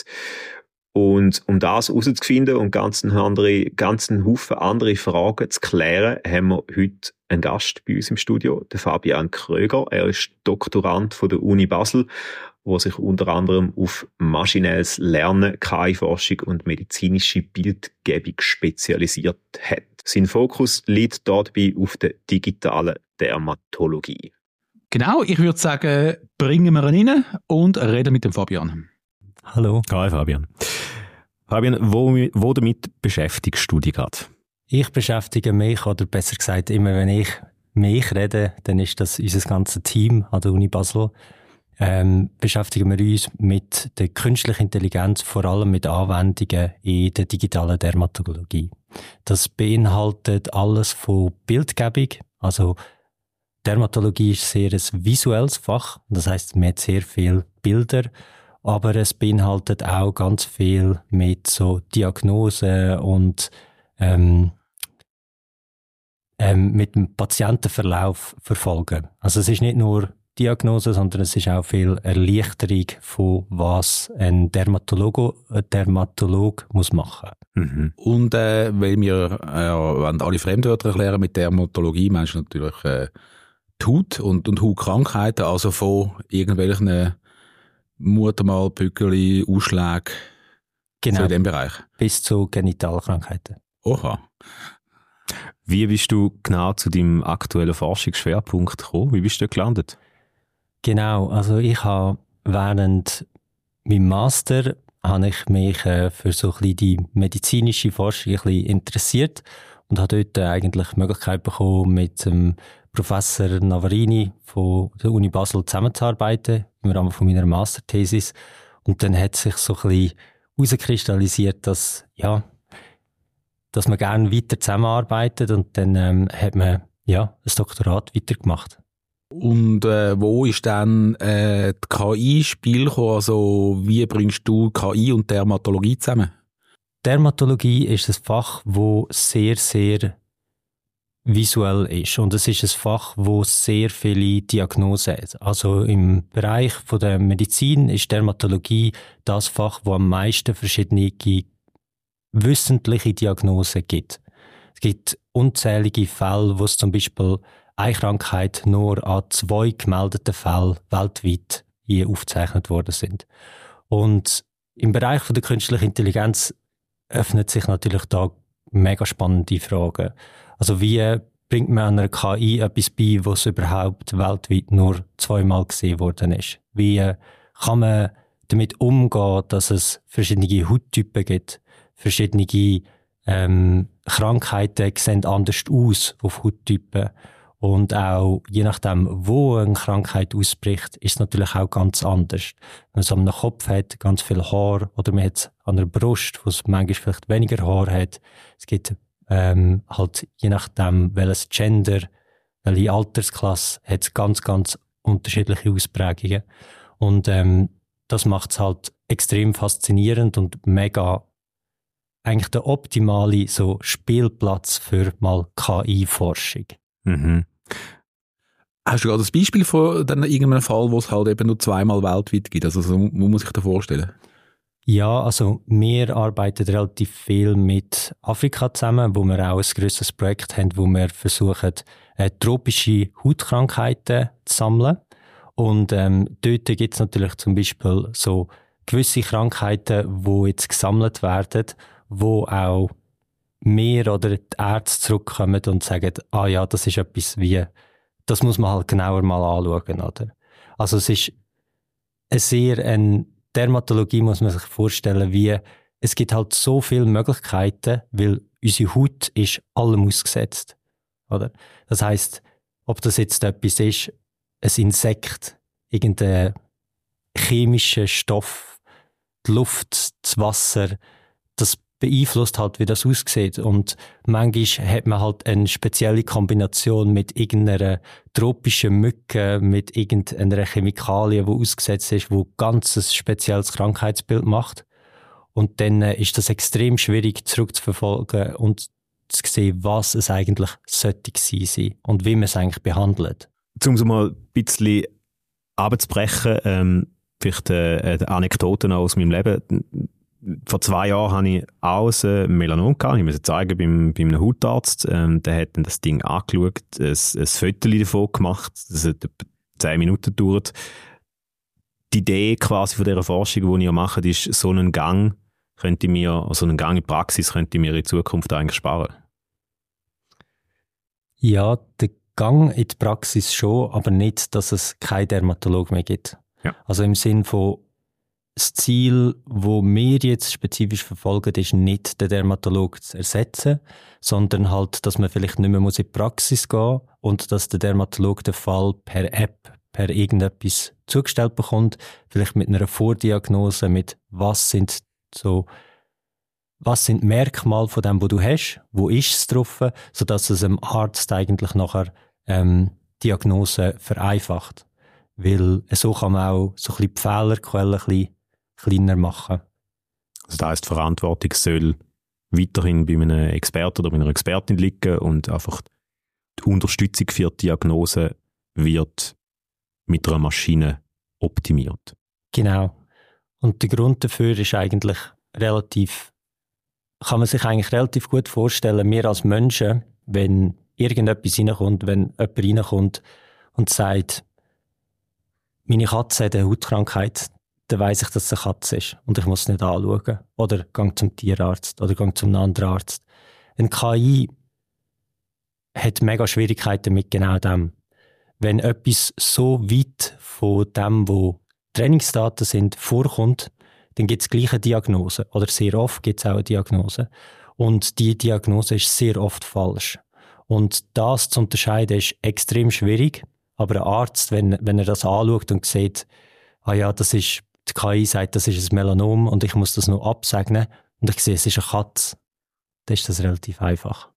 Und um das herauszufinden und ganzen andere, ganzen Haufen andere Fragen zu klären, haben wir heute einen Gast bei uns im Studio, den Fabian Kröger. Er ist Doktorand von der Uni Basel, der sich unter anderem auf maschinelles Lernen, K I-Forschung und medizinische Bildgebung spezialisiert hat. Sein Fokus liegt dabei auf der digitalen Dermatologie. Genau, ich würde sagen, bringen wir ihn rein und reden mit dem Fabian. Hallo. Hi Fabian. Fabian, wo, wo damit beschäftigst du dich gerade? Ich beschäftige mich, oder besser gesagt, immer wenn ich mich rede, dann ist das unser ganzes Team an der Uni Basel. Ähm, beschäftigen wir uns mit der künstlichen Intelligenz, vor allem mit Anwendungen in der digitalen Dermatologie. Das beinhaltet alles von Bildgebung, also Dermatologie ist sehr ein visuelles Fach, das heisst, man hat sehr viele Bilder, aber es beinhaltet auch ganz viel mit so Diagnosen und ähm, ähm, mit dem Patientenverlauf verfolgen. Also es ist nicht nur Diagnose, sondern es ist auch viel Erleichterung von was ein Dermatologe, ein Dermatolog muss machen. Mhm. Und äh, weil wir äh, wenn alle Fremdwörter erklären mit Dermatologie, meinst du natürlich äh, die Haut und, und Hautkrankheiten, also von irgendwelchen Muttermal, Pückeli, Ausschläge, genau, so in dem Bereich. Bis zu Genitalkrankheiten. Oha. Wie bist du genau zu deinem aktuellen Forschungsschwerpunkt gekommen? Wie bist du gelandet? Genau, also ich habe während meinem Master habe ich mich äh, für so ein bisschen die medizinische Forschung ein bisschen interessiert und habe dort äh, eigentlich die Möglichkeit bekommen, mit dem Professor Navarini von der Uni Basel zusammenzuarbeiten, im Rahmen von meiner Masterthesis. Und dann hat sich so ein bisschen herauskristallisiert, dass, ja, dass man gerne weiter zusammenarbeitet, und dann ähm, hat man ja, ein Doktorat weitergemacht. Und äh, wo ist dann äh, die K I ins Spiel gekommen? Also wie bringst du K I und Dermatologie zusammen? Dermatologie ist ein Fach, das sehr, sehr visuell ist. Und es ist ein Fach, wo sehr viele Diagnosen hat. Also im Bereich von der Medizin ist Dermatologie das Fach, wo am meisten verschiedene wissentliche Diagnosen gibt. Es gibt unzählige Fälle, wo es zum Beispiel eine Krankheit nur an zwei gemeldeten Fällen weltweit je aufgezeichnet worden sind. Und im Bereich von der künstlichen Intelligenz öffnet sich natürlich da mega spannende Fragen. Also wie bringt man einer K I etwas bei, was überhaupt weltweit nur zweimal gesehen worden ist? Wie kann man damit umgehen, dass es verschiedene Hauttypen gibt, verschiedene ähm, Krankheiten sehen anders aus auf Hauttypen, und auch je nachdem, wo eine Krankheit ausbricht, ist es natürlich auch ganz anders. Wenn man es am Kopf hat, ganz viel Haar, oder man hat es an der Brust, wo es manchmal vielleicht weniger Haar hat. Es gibt ähm, halt je nachdem, welches Gender, welche Altersklasse, hat es ganz, ganz unterschiedliche Ausprägungen. Und ähm, das macht es halt extrem faszinierend und mega eigentlich der optimale so Spielplatz für mal K I-Forschung. Mhm. Hast du gerade ein Beispiel von dann irgendeinem Fall, wo es halt eben nur zweimal weltweit gibt? Also so, wo muss ich dir vorstellen? Ja, also wir arbeiten relativ viel mit Afrika zusammen, wo wir auch ein grosses Projekt haben, wo wir versuchen, äh, tropische Hautkrankheiten zu sammeln. Und ähm, dort gibt es natürlich zum Beispiel so gewisse Krankheiten, die jetzt gesammelt werden, wo auch wir oder die Ärzte zurückkommen und sagen, ah ja, das ist etwas wie, das muss man halt genauer mal anschauen, oder? Also es ist eine sehr, eine Dermatologie muss man sich vorstellen, wie, es gibt halt so viele Möglichkeiten, weil unsere Haut ist allem ausgesetzt, oder? Das heisst, ob das jetzt etwas ist, ein Insekt, irgendein chemischer Stoff, die Luft, das Wasser, das beeinflusst halt, wie das aussieht. Und manchmal hat man halt eine spezielle Kombination mit irgendeiner tropischen Mücke, mit irgendeiner Chemikalie, die ausgesetzt ist, die ganz ein spezielles Krankheitsbild macht. Und dann ist das extrem schwierig zurückzuverfolgen und zu sehen, was es eigentlich sollte gewesen sein und wie man es eigentlich behandelt. Um es mal ein bisschen abzubrechen, ähm, vielleicht äh, eine Anekdote aus meinem Leben. Vor zwei Jahren hatte ich auch ein Melanom gehabt. Ich musste es zeigen beim, bei einem Hautarzt. Ähm, der hat dann das Ding angeschaut, ein, ein Foto davon gemacht. Das hat etwa zehn Minuten gedauert. Die Idee quasi von dieser Forschung, die ich mache, ist, so einen Gang könnte mir, also einen Gang in die Praxis könnte mir in Zukunft eigentlich sparen. Ja, der Gang in die Praxis schon, aber nicht, dass es keinen Dermatologen mehr gibt. Ja. Also im Sinn von, das Ziel, das wir jetzt spezifisch verfolgen, ist nicht, den Dermatologen zu ersetzen, sondern halt, dass man vielleicht nicht mehr in die Praxis gehen muss und dass der Dermatologe den Fall per App, per irgendetwas zugestellt bekommt, vielleicht mit einer Vordiagnose, mit was sind so, was sind die Merkmale von dem, was du hast, wo ist es drauf, sodass es dem Arzt eigentlich nachher ähm, Diagnose vereinfacht. Weil so kann man auch so ein bisschen die Fehlerquellen ein bisschen kleiner machen. Also das heisst, die Verantwortung soll weiterhin bei einem Experten oder bei einer Expertin liegen und einfach die Unterstützung für die Diagnose wird mit einer Maschine optimiert. Genau. Und der Grund dafür ist eigentlich relativ, kann man sich eigentlich relativ gut vorstellen, wir als Menschen, wenn irgendetwas reinkommt, wenn jemand reinkommt und sagt, meine Katze hat eine Hautkrankheit, dann weiss ich, dass es eine Katze ist und ich muss es nicht anschauen. Oder gehe zum Tierarzt oder gehe zum anderen Arzt. Ein K I hat mega Schwierigkeiten mit genau dem. Wenn etwas so weit von dem, wo Trainingsdaten sind, vorkommt, dann gibt es gleich eine Diagnose. Oder sehr oft gibt es auch eine Diagnose. Und die Diagnose ist sehr oft falsch. Und das zu unterscheiden ist extrem schwierig. Aber ein Arzt, wenn, wenn er das anschaut und sieht, ah ja, das ist, die K I sagt, das ist ein Melanom und ich muss das noch absegnen und ich sehe, es ist eine Katze, dann ist das relativ einfach.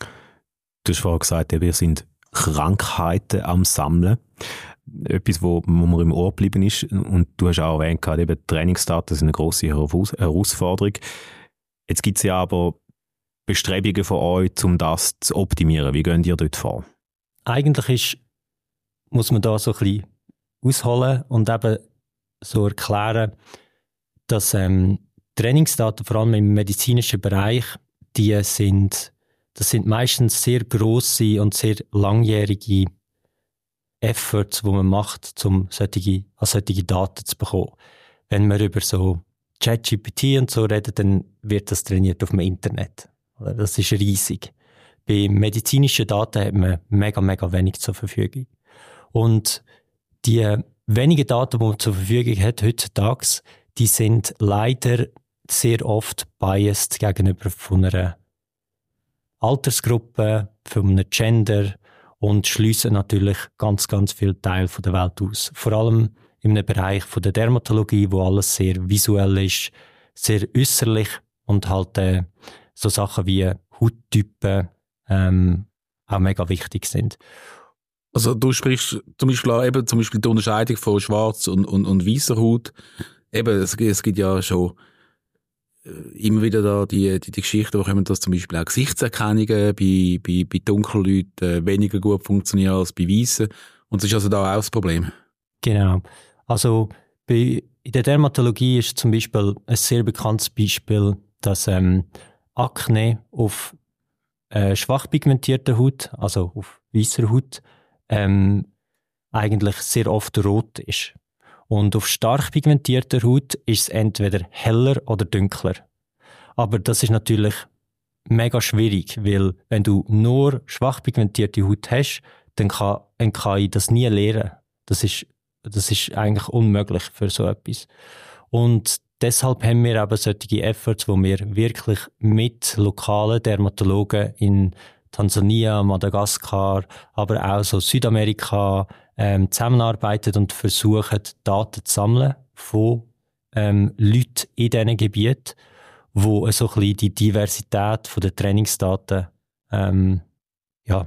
Du hast vorhin gesagt, wir sind Krankheiten am Sammeln. Etwas, wo, wo mir im Ohr geblieben ist, und du hast auch erwähnt, eben Trainingsdaten sind eine grosse Herausforderung. Jetzt gibt es ja aber Bestrebungen von euch, um das zu optimieren. Wie gehen ihr dort vor? Eigentlich ist, muss man da so ein bisschen ausholen und eben so erklären, dass ähm, Trainingsdaten, vor allem im medizinischen Bereich, die sind, das sind meistens sehr grosse und sehr langjährige Efforts, die man macht, um solche, an solche Daten zu bekommen. Wenn man über so ChatGPT und so redet, dann wird das trainiert auf dem Internet. Das ist riesig. Bei medizinischen Daten hat man mega, mega wenig zur Verfügung. Und die wenigen Daten, die man zur Verfügung hat heutzutage, die sind leider sehr oft biased gegenüber von einer Altersgruppe, von einem Gender und schliessen natürlich ganz, ganz viele Teile der Welt aus. Vor allem in einem Bereich von der Dermatologie, wo alles sehr visuell ist, sehr äußerlich und halt äh, so Sachen wie Hauttypen ähm, auch mega wichtig sind. Also du sprichst zum Beispiel auch eben zum Beispiel die Unterscheidung von schwarz und, und, und weißer Haut. Eben, es, es gibt ja schon äh, immer wieder da die, die, die Geschichten, wo kommen, dass zum Beispiel auch Gesichtserkennungen bei, bei, bei dunklen Leuten äh, weniger gut funktionieren als bei weißen. Und das ist also da auch das Problem. Genau. Also bei, in der Dermatologie ist zum Beispiel ein sehr bekanntes Beispiel, dass ähm, Akne auf äh, schwach pigmentierter Haut, also auf weißer Haut, ähm, eigentlich sehr oft rot ist. Und auf stark pigmentierter Haut ist es entweder heller oder dunkler. Aber das ist natürlich mega schwierig, weil wenn du nur schwach pigmentierte Haut hast, dann kann ein K I das nie lernen. Das ist, das ist eigentlich unmöglich für so etwas. Und deshalb haben wir eben solche Efforts, wo wir wirklich mit lokalen Dermatologen in Tansania, Madagaskar, aber auch so Südamerika ähm, zusammenarbeiten und versuchen, Daten zu sammeln von ähm, Leuten in diesen Gebieten, wo so ein bisschen die Diversität der Trainingsdaten ähm, ja,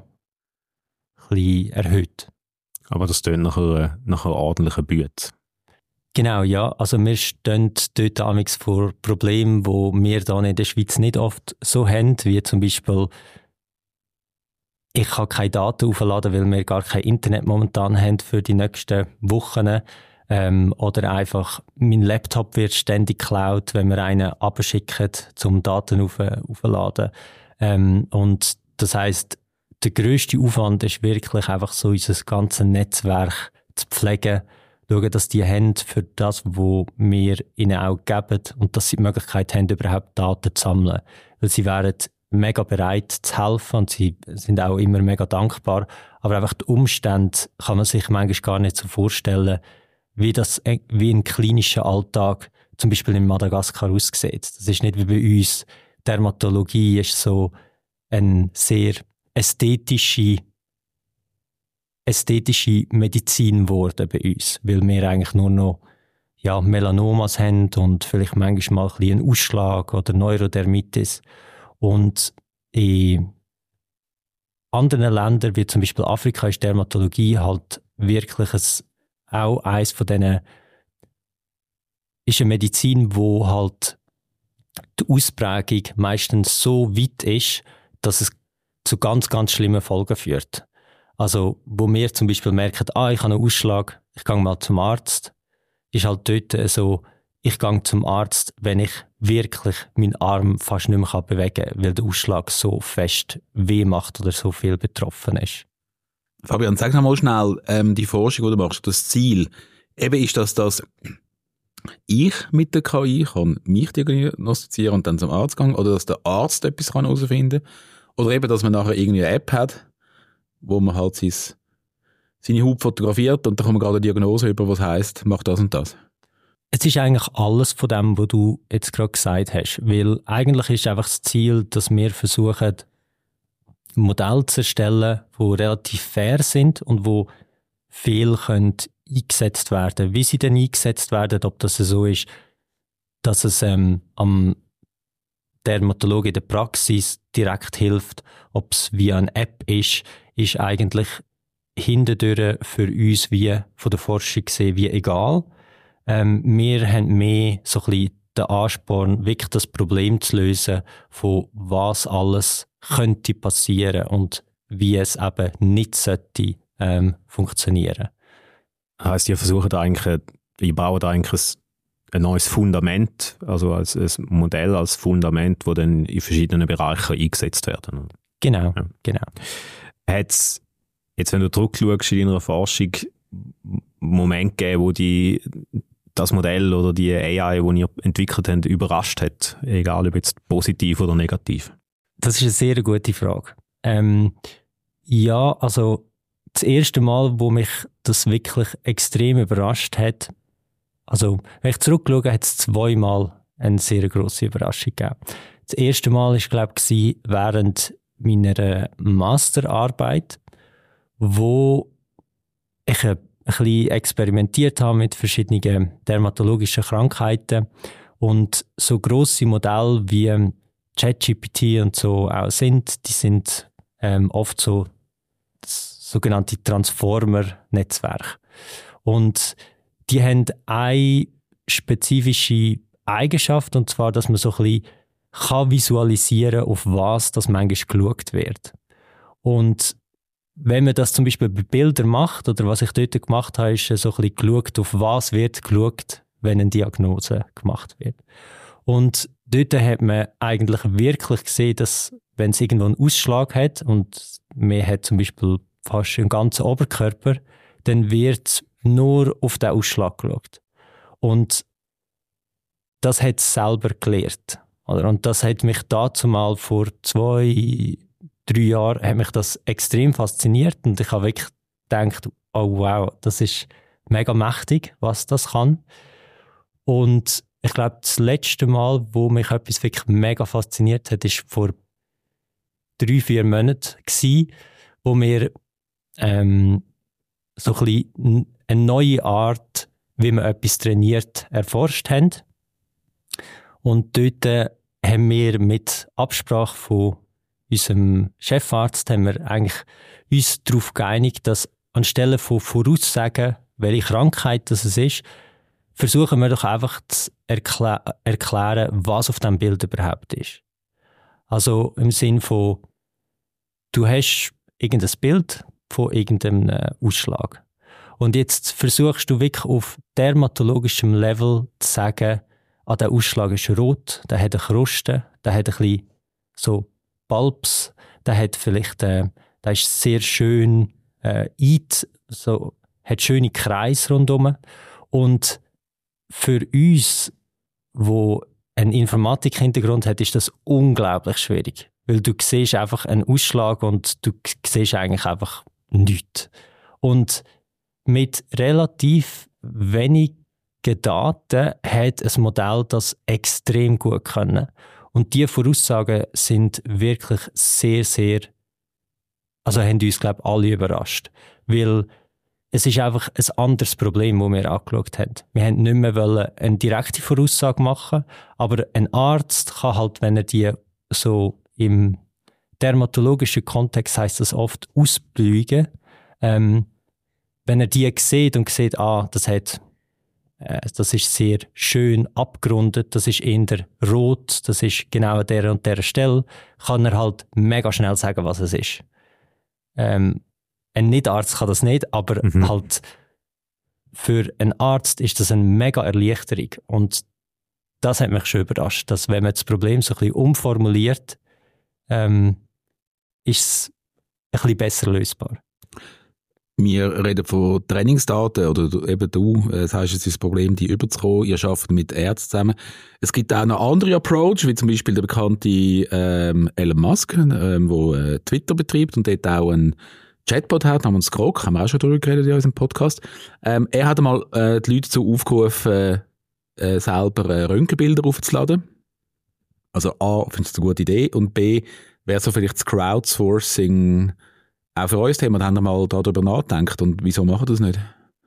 ein bisschen erhöht. Aber das tönt nach einer, nach einer ordentlichen Büte. Genau, ja. Also wir stehen dort amigs vor Problemen, die wir hier in der Schweiz nicht oft so haben, wie zum Beispiel ich kann keine Daten aufladen, weil wir gar kein Internet momentan haben für die nächsten Wochen. Ähm, oder einfach, mein Laptop wird ständig geklaut, wenn wir einen abschicken, um Daten auf, aufzuladen. Ähm, und das heisst, der grösste Aufwand ist wirklich einfach so, unser ganzes Netzwerk zu pflegen, schauen, dass die haben für das, was wir ihnen auch geben und dass sie die Möglichkeit haben, überhaupt Daten zu sammeln. Weil sie wären mega bereit zu helfen und sie sind auch immer mega dankbar. Aber einfach die Umstände kann man sich manchmal gar nicht so vorstellen, wie das, wie ein klinischer Alltag zum Beispiel in Madagaskar aussieht. Das ist nicht wie bei uns. Dermatologie ist so eine sehr ästhetische, ästhetische Medizin geworden bei uns, weil wir eigentlich nur noch ja, Melanomas haben und vielleicht manchmal mal ein bisschen einen Ausschlag oder Neurodermitis. Und in anderen Ländern, wie zum Beispiel Afrika, ist Dermatologie halt wirklich ein, auch eines von diesen, ist eine Medizin, wo halt die Ausprägung meistens so weit ist, dass es zu ganz, ganz schlimmen Folgen führt. Also, wo wir zum Beispiel merken, ah, ich habe einen Ausschlag, ich gehe mal zum Arzt, ist halt dort so, ich gehe zum Arzt, wenn ich wirklich meinen Arm fast nicht mehr bewegen kann, weil der Ausschlag so fest weh macht oder so viel betroffen ist. Fabian, sag noch mal schnell, ähm, die Forschung, die du machst, das Ziel, eben ist das, dass ich mit der K I kann mich diagnostizieren und dann zum Arzt gehen, oder dass der Arzt etwas herausfinden kann, oder eben, dass man nachher irgendwie eine App hat, wo man halt sein, seine Haut fotografiert und dann kann man gerade eine Diagnose über, was heisst, mach das und das. Es ist eigentlich alles von dem, was du jetzt gerade gesagt hast, weil eigentlich ist einfach das Ziel, dass wir versuchen, Modelle zu erstellen, die relativ fair sind und wo viel können eingesetzt werden. Wie sie denn eingesetzt werden, ob das so ist, dass es ähm, am Dermatologen in der Praxis direkt hilft, ob es via eine App ist, ist eigentlich hintendurch für uns wie von der Forschung gesehen wie egal. Ähm, wir haben mehr so ein bisschen den Ansporn, wirklich das Problem zu lösen, von was alles könnte passieren und wie es eben nicht sollte ähm, funktionieren. Heisst, ihr versucht eigentlich, ihr baut eigentlich ein, ein neues Fundament, also als ein Modell, als Fundament, das dann in verschiedenen Bereichen eingesetzt werden. Genau, ja. genau. Hat's, jetzt wenn du zurückschaust in deiner Forschung, Momente gegeben, wo die das Modell oder die A I, die ihr entwickelt habt, überrascht hat, egal ob jetzt positiv oder negativ? Das ist eine sehr gute Frage. Ähm, ja, also das erste Mal, wo mich das wirklich extrem überrascht hat, also wenn ich zurückschaue, hat es zweimal eine sehr grosse Überraschung gegeben. Das erste Mal war, glaube ich, während meiner Masterarbeit, wo ich ein bisschen experimentiert habe mit verschiedenen dermatologischen Krankheiten und so grosse Modelle wie ChatGPT und so auch sind, die sind ähm, oft so das sogenannte Transformer-Netzwerk. Und die haben eine spezifische Eigenschaft, und zwar, dass man so ein bisschen kann visualisieren, auf was das manchmal geschaut wird. Und wenn man das zum Beispiel bei Bildern macht, oder was ich dort gemacht habe, ist so ein bisschen geschaut, auf was wird geschaut, wenn eine Diagnose gemacht wird. Und dort hat man eigentlich wirklich gesehen, dass, wenn es irgendwo einen Ausschlag hat, und man hat zum Beispiel fast den ganzen Oberkörper, dann wird nur auf den Ausschlag geschaut. Und das hat es selber gelehrt. Oder? Und das hat mich dazu mal vor zwei, drei Jahren hat mich das extrem fasziniert und ich habe wirklich gedacht, oh wow, das ist mega mächtig, was das kann. Und ich glaube, das letzte Mal, wo mich etwas wirklich mega fasziniert hat, war vor drei, vier Monaten gewesen, wo wir ähm, so ein bisschen eine neue Art, wie man etwas trainiert, erforscht haben. Und dort äh, haben wir mit Absprache von unserem Chefarzt haben wir eigentlich uns darauf geeinigt, dass anstelle von voraussagen, welche Krankheit das ist, versuchen wir doch einfach zu erklä- erklären, was auf diesem Bild überhaupt ist. Also im Sinn von, du hast irgendein Bild von irgendeinem Ausschlag. Und jetzt versuchst du wirklich auf dermatologischem Level zu sagen, ah, der Ausschlag ist rot, der hat eine Kruste, der hat ein bisschen so Bulbs, der hat vielleicht, äh, der ist sehr schön äh, eid, so, hat schöne Kreise rundherum. Und für uns, wo einen Informatik-Hintergrund hat, ist das unglaublich schwierig. Weil du siehst einfach einen Ausschlag und du siehst eigentlich einfach nichts. Und mit relativ wenig Daten hat ein Modell das extrem gut können. Und diese Voraussagen sind wirklich sehr, sehr, also haben uns, glaube ich, alle überrascht. Weil es ist einfach ein anderes Problem, das wir angeschaut haben. Wir wollten nicht mehr eine direkte Voraussage machen, aber ein Arzt kann halt, wenn er die so im dermatologischen Kontext heisst das oft ausblügen, ähm, wenn er die sieht und sieht, ah, das hat das ist sehr schön abgerundet, das ist eher rot, das ist genau an der und der Stelle, kann er halt mega schnell sagen, was es ist. Ähm, ein Nicht-Arzt kann das nicht, aber mhm. halt für einen Arzt ist das eine mega Erleichterung. Und das hat mich schon überrascht, dass wenn man das Problem so ein bisschen umformuliert, ähm, ist es ein bisschen besser lösbar. Wir reden von Trainingsdaten, oder du, eben du, das heißt, es ist das Problem, die überzukommen. Ihr arbeitet mit Ärzten zusammen. Es gibt auch noch andere Approach, wie zum Beispiel der bekannte ähm, Elon Musk, ähm, der äh, Twitter betreibt und dort auch einen Chatbot hat, namens Grok, haben wir auch schon darüber geredet in unserem Podcast. Ähm, er hat einmal äh, die Leute dazu aufgerufen, äh, äh, selber äh, Röntgenbilder aufzuladen. Also A, finde ich das eine gute Idee, und B, wäre so vielleicht das Crowdsourcing auch für uns Thema, da haben wir mal darüber nachgedacht, und wieso machen wir das nicht?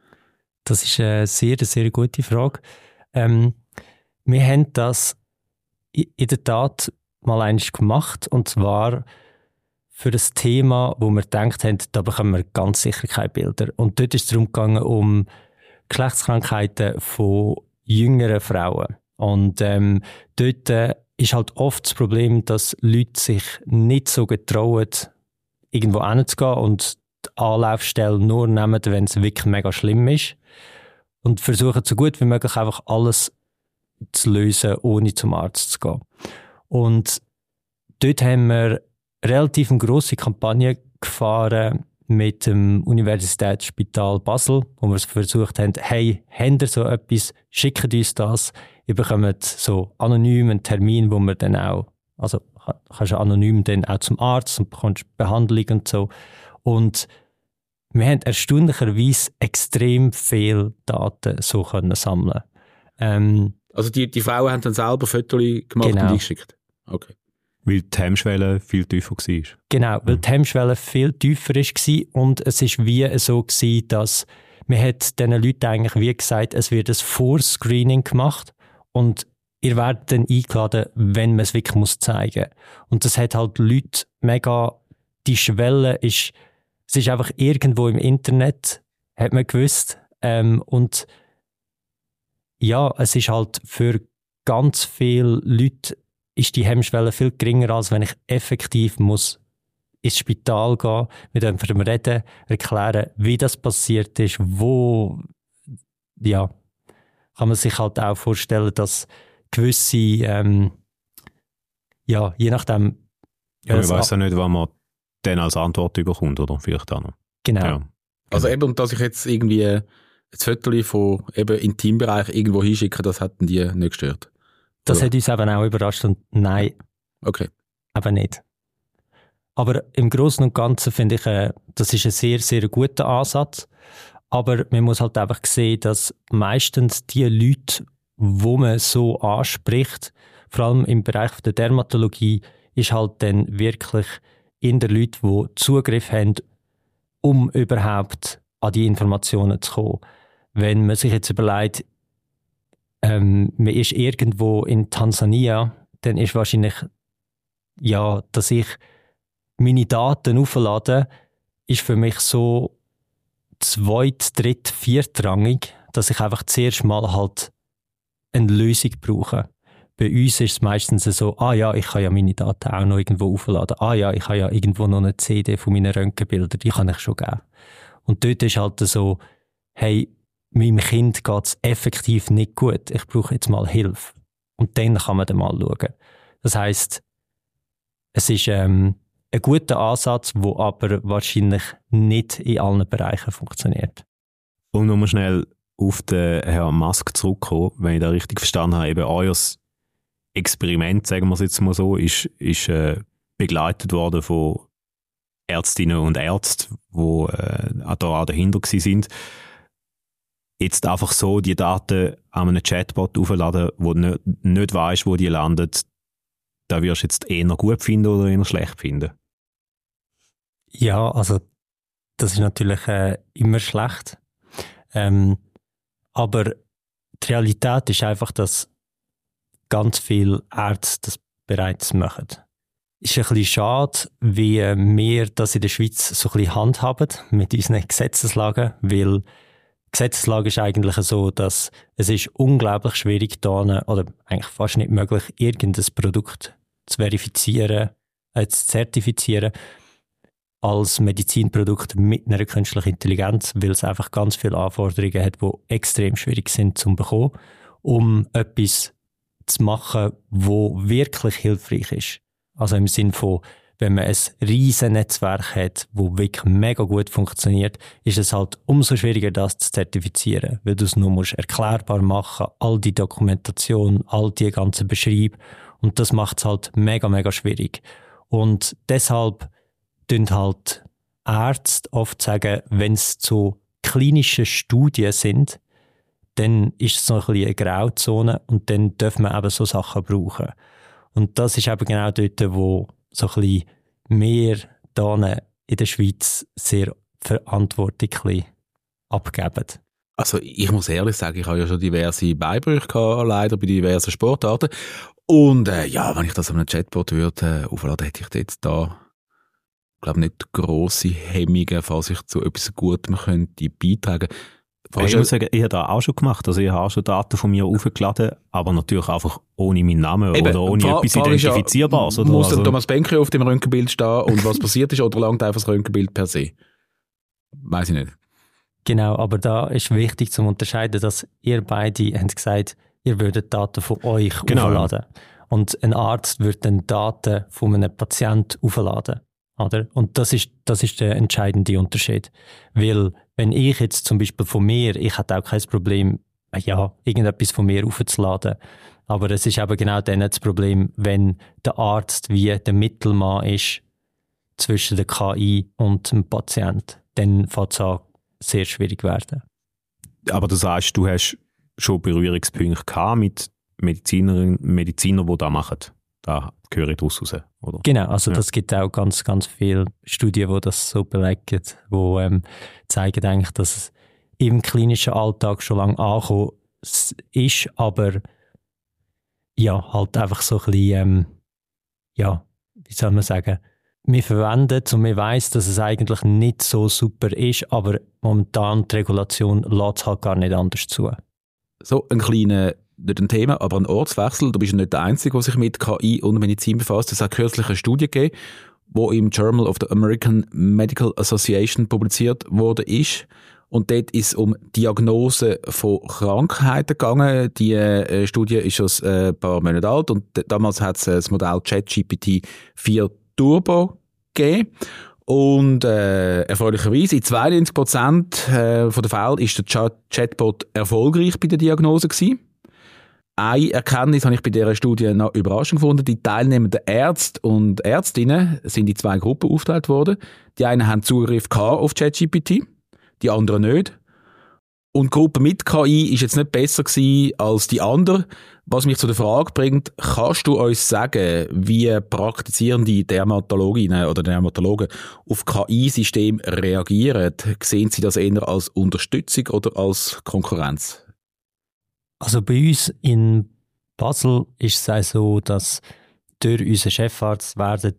Das ist eine sehr, sehr gute Frage. Ähm, wir haben das in der Tat mal eins gemacht, und zwar für das Thema, wo wir gedacht haben, da bekommen wir ganz sicher keine Bilder. Und dort ist es darum gegangen, um Geschlechtskrankheiten von jüngeren Frauen. Und ähm, dort äh, ist halt oft das Problem, dass Leute sich nicht so getrauen, irgendwo hinzugehen und die Anlaufstelle nur nehmen, wenn es wirklich mega schlimm ist. Und versuchen so gut wie möglich einfach alles zu lösen, ohne zum Arzt zu gehen. Und dort haben wir relativ eine grosse Kampagne gefahren mit dem Universitätsspital Basel, wo wir versucht haben, hey, habt ihr so etwas, schickt uns das. Ihr bekommt so anonym einen Termin, wo wir dann auch, also kannst du anonym dann auch zum Arzt und bekommst Behandlung und so. Und wir haben erstaunlicherweise extrem viele Daten so können sammeln. Ähm, also die, die Frauen haben dann selber Fotos gemacht genau. und eingeschickt? Okay. Weil die Hemmschwelle viel tiefer war. Genau, weil die Hemmschwelle viel tiefer war und es war wie so gewesen, dass man hat diesen Leuten eigentlich wie gesagt, es wird ein Vorscreening gemacht und ihr werdet dann eingeladen, wenn man es wirklich muss zeigen. Und das hat halt Leute mega, die Schwelle ist, es ist einfach irgendwo im Internet, hat man gewusst. Ähm, und ja, es ist halt für ganz viele Leute ist die Hemmschwelle viel geringer, als wenn ich effektiv muss ins Spital gehen, mit jemandem reden, erklären, wie das passiert ist, wo, ja, kann man sich halt auch vorstellen, dass gewisse, ähm, ja, je nachdem. Ja, ich weiss ja nicht, was man dann als Antwort überkommt, oder? Vielleicht auch noch. Genau. Ja. Also eben, und dass ich jetzt irgendwie ein Foto von eben Intimbereich irgendwo hinschicke, das hat die nicht gestört? Das oder? Hat uns eben auch überrascht und nein, okay. eben nicht. Aber im Großen und Ganzen finde ich, äh, das ist ein sehr, sehr guter Ansatz. Aber man muss halt einfach sehen, dass meistens die Leute, wo man so anspricht, vor allem im Bereich der Dermatologie, ist halt dann wirklich in der Leute, die Zugriff haben, um überhaupt an die Informationen zu kommen. Wenn man sich jetzt überlegt, ähm, man ist irgendwo in Tansania, dann ist wahrscheinlich, ja, dass ich meine Daten auflade, ist für mich so zweit-, dritt-, viertrangig, dass ich einfach zuerst mal halt eine Lösung brauche. Bei uns ist es meistens so, ah ja, ich kann ja meine Daten auch noch irgendwo aufladen. Ah ja, ich habe ja irgendwo noch eine C D von meinen Röntgenbildern, die kann ich schon geben. Und dort ist halt so, hey, meinem Kind geht es effektiv nicht gut, ich brauche jetzt mal Hilfe. Und dann kann man dann mal schauen. Das heisst, es ist ähm, ein guter Ansatz, der aber wahrscheinlich nicht in allen Bereichen funktioniert. Um nochmal schnell auf den Herrn Musk zurückzukommen, wenn ich das richtig verstanden habe, eben euer Experiment, sagen wir es jetzt mal so, ist, ist äh, begleitet worden von Ärztinnen und Ärzten, die äh, da dahinter sind. Jetzt einfach so die Daten an einen Chatbot aufladen, wo du nicht, nicht weißt, wo die landen, da wirst du jetzt eher gut finden oder eher schlecht finden? Ja, also das ist natürlich äh, immer schlecht. Ähm, aber die Realität ist einfach, dass ganz viele Ärzte das bereits machen. Ist ein bisschen schade, wie wir das in der Schweiz so ein bisschen handhaben mit unseren Gesetzeslagen, weil die Gesetzeslage ist eigentlich so, dass es ist unglaublich schwierig da, oder eigentlich fast nicht möglich, irgendein Produkt zu verifizieren, äh, zu zertifizieren als Medizinprodukt mit einer künstlichen Intelligenz, weil es einfach ganz viele Anforderungen hat, die extrem schwierig sind zu bekommen, um etwas zu machen, wo wirklich hilfreich ist. Also im Sinne von, wenn man ein riesen Netzwerk hat, das wirklich mega gut funktioniert, ist es halt umso schwieriger, das zu zertifizieren, weil du es nur musst erklärbar machen, all die Dokumentation, all die ganzen Beschreibungen, und das macht es halt mega, mega schwierig. Und deshalb tun halt Ärzte oft sagen, wenn es zu klinischen Studien sind, dann ist es noch ein bisschen eine Grauzone und dann dürfen wir eben so Sachen brauchen. Und das ist eben genau dort, wo so ein bisschen mehr hier in der Schweiz sehr Verantwortung abgeben. Also ich muss ehrlich sagen, ich habe ja schon diverse Beibrüche gehabt, leider bei diversen Sportarten. Und äh, ja, wenn ich das auf einem Chatbot würde äh, aufladen, hätte ich jetzt da, glaube nicht grosse Hemmungen, falls ich zu etwas Gutem könnte beitragen. Ich muss sagen, ich habe das auch schon gemacht. Also ich habe auch schon Daten von mir aufgeladen, aber natürlich einfach ohne meinen Namen Eben, oder ohne Fra- etwas Identifizierbares. Ja, muss also. der Thomas Benke auf dem Röntgenbild stehen und was passiert ist, oder langt einfach das Röntgenbild per se? Weiss ich nicht. Genau, aber da ist wichtig zu unterscheiden, dass ihr beide habt gesagt, ihr würdet Daten von euch genau. aufladen. Und ein Arzt würde dann Daten von einem Patienten aufladen. Oder? Und das ist, das ist der entscheidende Unterschied. Weil, wenn ich jetzt zum Beispiel von mir, ich hätte auch kein Problem, ja, irgendetwas von mir aufzuladen. Aber es ist eben genau dann das Problem, wenn der Arzt wie der Mittelmann ist zwischen der K I und dem Patient. Dann fängt es an, sehr schwierig werden. Aber du sagst, du hast schon Berührungspunkte gehabt mit Medizinerinnen, Medizinern, die das machen. Da gehöre ich daraus raus, oder? Genau, also ja. das gibt auch ganz, ganz viele Studien, die das so belegen, die ähm, zeigen eigentlich, dass es im klinischen Alltag schon lange angekommen ist, aber ja, halt einfach so ein bisschen, ähm, ja, wie soll man sagen, wir verwenden es und wir weiss, dass es eigentlich nicht so super ist, aber momentan die Regulation lässt es halt gar nicht anders zu. So, ein kleiner, nicht ein Thema, aber ein Ortswechsel. Du bist ja nicht der Einzige, der sich mit K I und Medizin befasst. Es hat kürzlich eine Studie gegeben, die im Journal of the American Medical Association publiziert wurde. Und dort ist es um Diagnose von Krankheiten gegangen. Die äh, Studie ist schon äh, ein paar Monate alt und damals hat es äh, das Modell ChatGPT vier Turbo gegeben. Und äh, erfreulicherweise, in zweiundneunzig Prozent äh, von der Fälle ist der Chat- Chatbot erfolgreich bei der Diagnose gewesen. Eine Erkenntnis habe ich bei dieser Studie noch überraschend gefunden. Die teilnehmenden Ärzte und Ärztinnen sind in zwei Gruppen aufgeteilt worden. Die einen haben Zugriff auf ChatGPT, die anderen nicht. Und die Gruppe mit K I ist jetzt nicht besser gewesen als die andere. Was mich zu der Frage bringt, kannst du uns sagen, wie praktizierende Dermatologinnen oder Dermatologen auf K I-System reagieren? Sehen sie das eher als Unterstützung oder als Konkurrenz? Also bei uns in Basel ist es auch so, dass durch unseren Chefarzt werden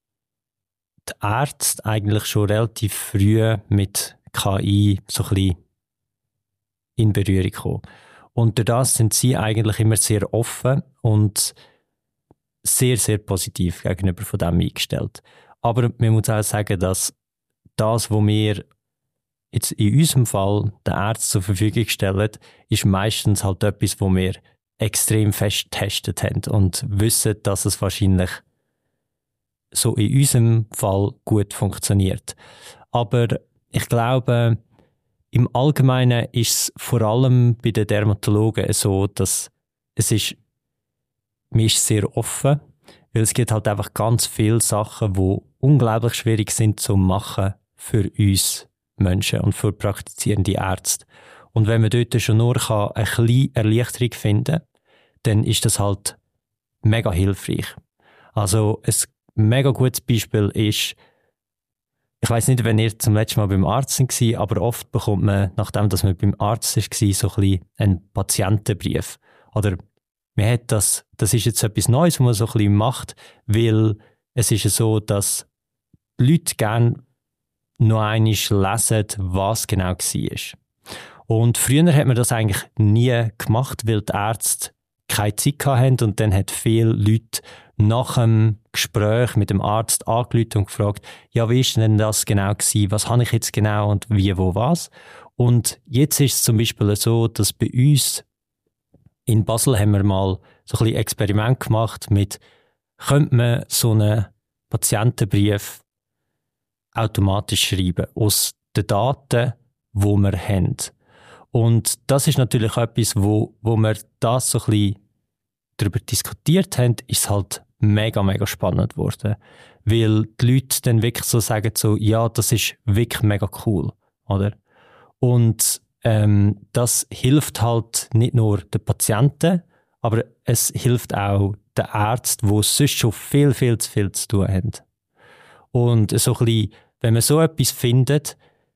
die Ärzte eigentlich schon relativ früh mit K I so ein bisschen in Berührung kommen. Und durch das sind sie eigentlich immer sehr offen und sehr, sehr positiv gegenüber von dem eingestellt. Aber man muss auch sagen, dass das, was wir jetzt in unserem Fall den Ärzten zur Verfügung stellen, ist meistens halt etwas, wo wir extrem fest getestet haben und wissen, dass es wahrscheinlich so in unserem Fall gut funktioniert. Aber ich glaube, im Allgemeinen ist es vor allem bei den Dermatologen so, dass es ist, man ist sehr offen, weil es gibt halt einfach ganz viele Sachen, die unglaublich schwierig sind zu machen für uns Menschen und für praktizierende Ärzte. Und wenn man dort schon nur eine kleine Erleichterung finden kann, dann ist das halt mega hilfreich. Also ein mega gutes Beispiel ist, ich weiss nicht, wenn ihr zum letzten Mal beim Arzt war, aber oft bekommt man, nachdem dass man beim Arzt war, so ein bisschen einen Patientenbrief. Oder man hat das, das ist jetzt etwas Neues, was man so ein bisschen macht, weil es ist so, dass die Leute gerne noch einmal lesen, was genau war. Und früher hat man das eigentlich nie gemacht, weil die Ärzte keine Zeit hatten und dann hat viele Leute nach dem Gespräch mit dem Arzt angerufen und gefragt, ja, wie ist denn das genau gewesen? Was habe ich jetzt genau und wie, wo, was? Und jetzt ist es zum Beispiel so, dass bei uns in Basel haben wir mal so ein bisschen Experiment gemacht mit, könnte man so eine Patientenbrief automatisch schreiben aus den Daten, die wir haben. Und das ist natürlich etwas, wo, wo wir das so ein bisschen darüber diskutiert haben, ist halt mega, mega spannend geworden. Weil die Leute dann wirklich so sagen, so, ja, das ist wirklich mega cool, oder? Und ähm, das hilft halt nicht nur den Patienten, aber es hilft auch den Ärzten, die sonst schon viel, viel zu viel zu tun haben. Und so ein bisschen, wenn man so etwas findet,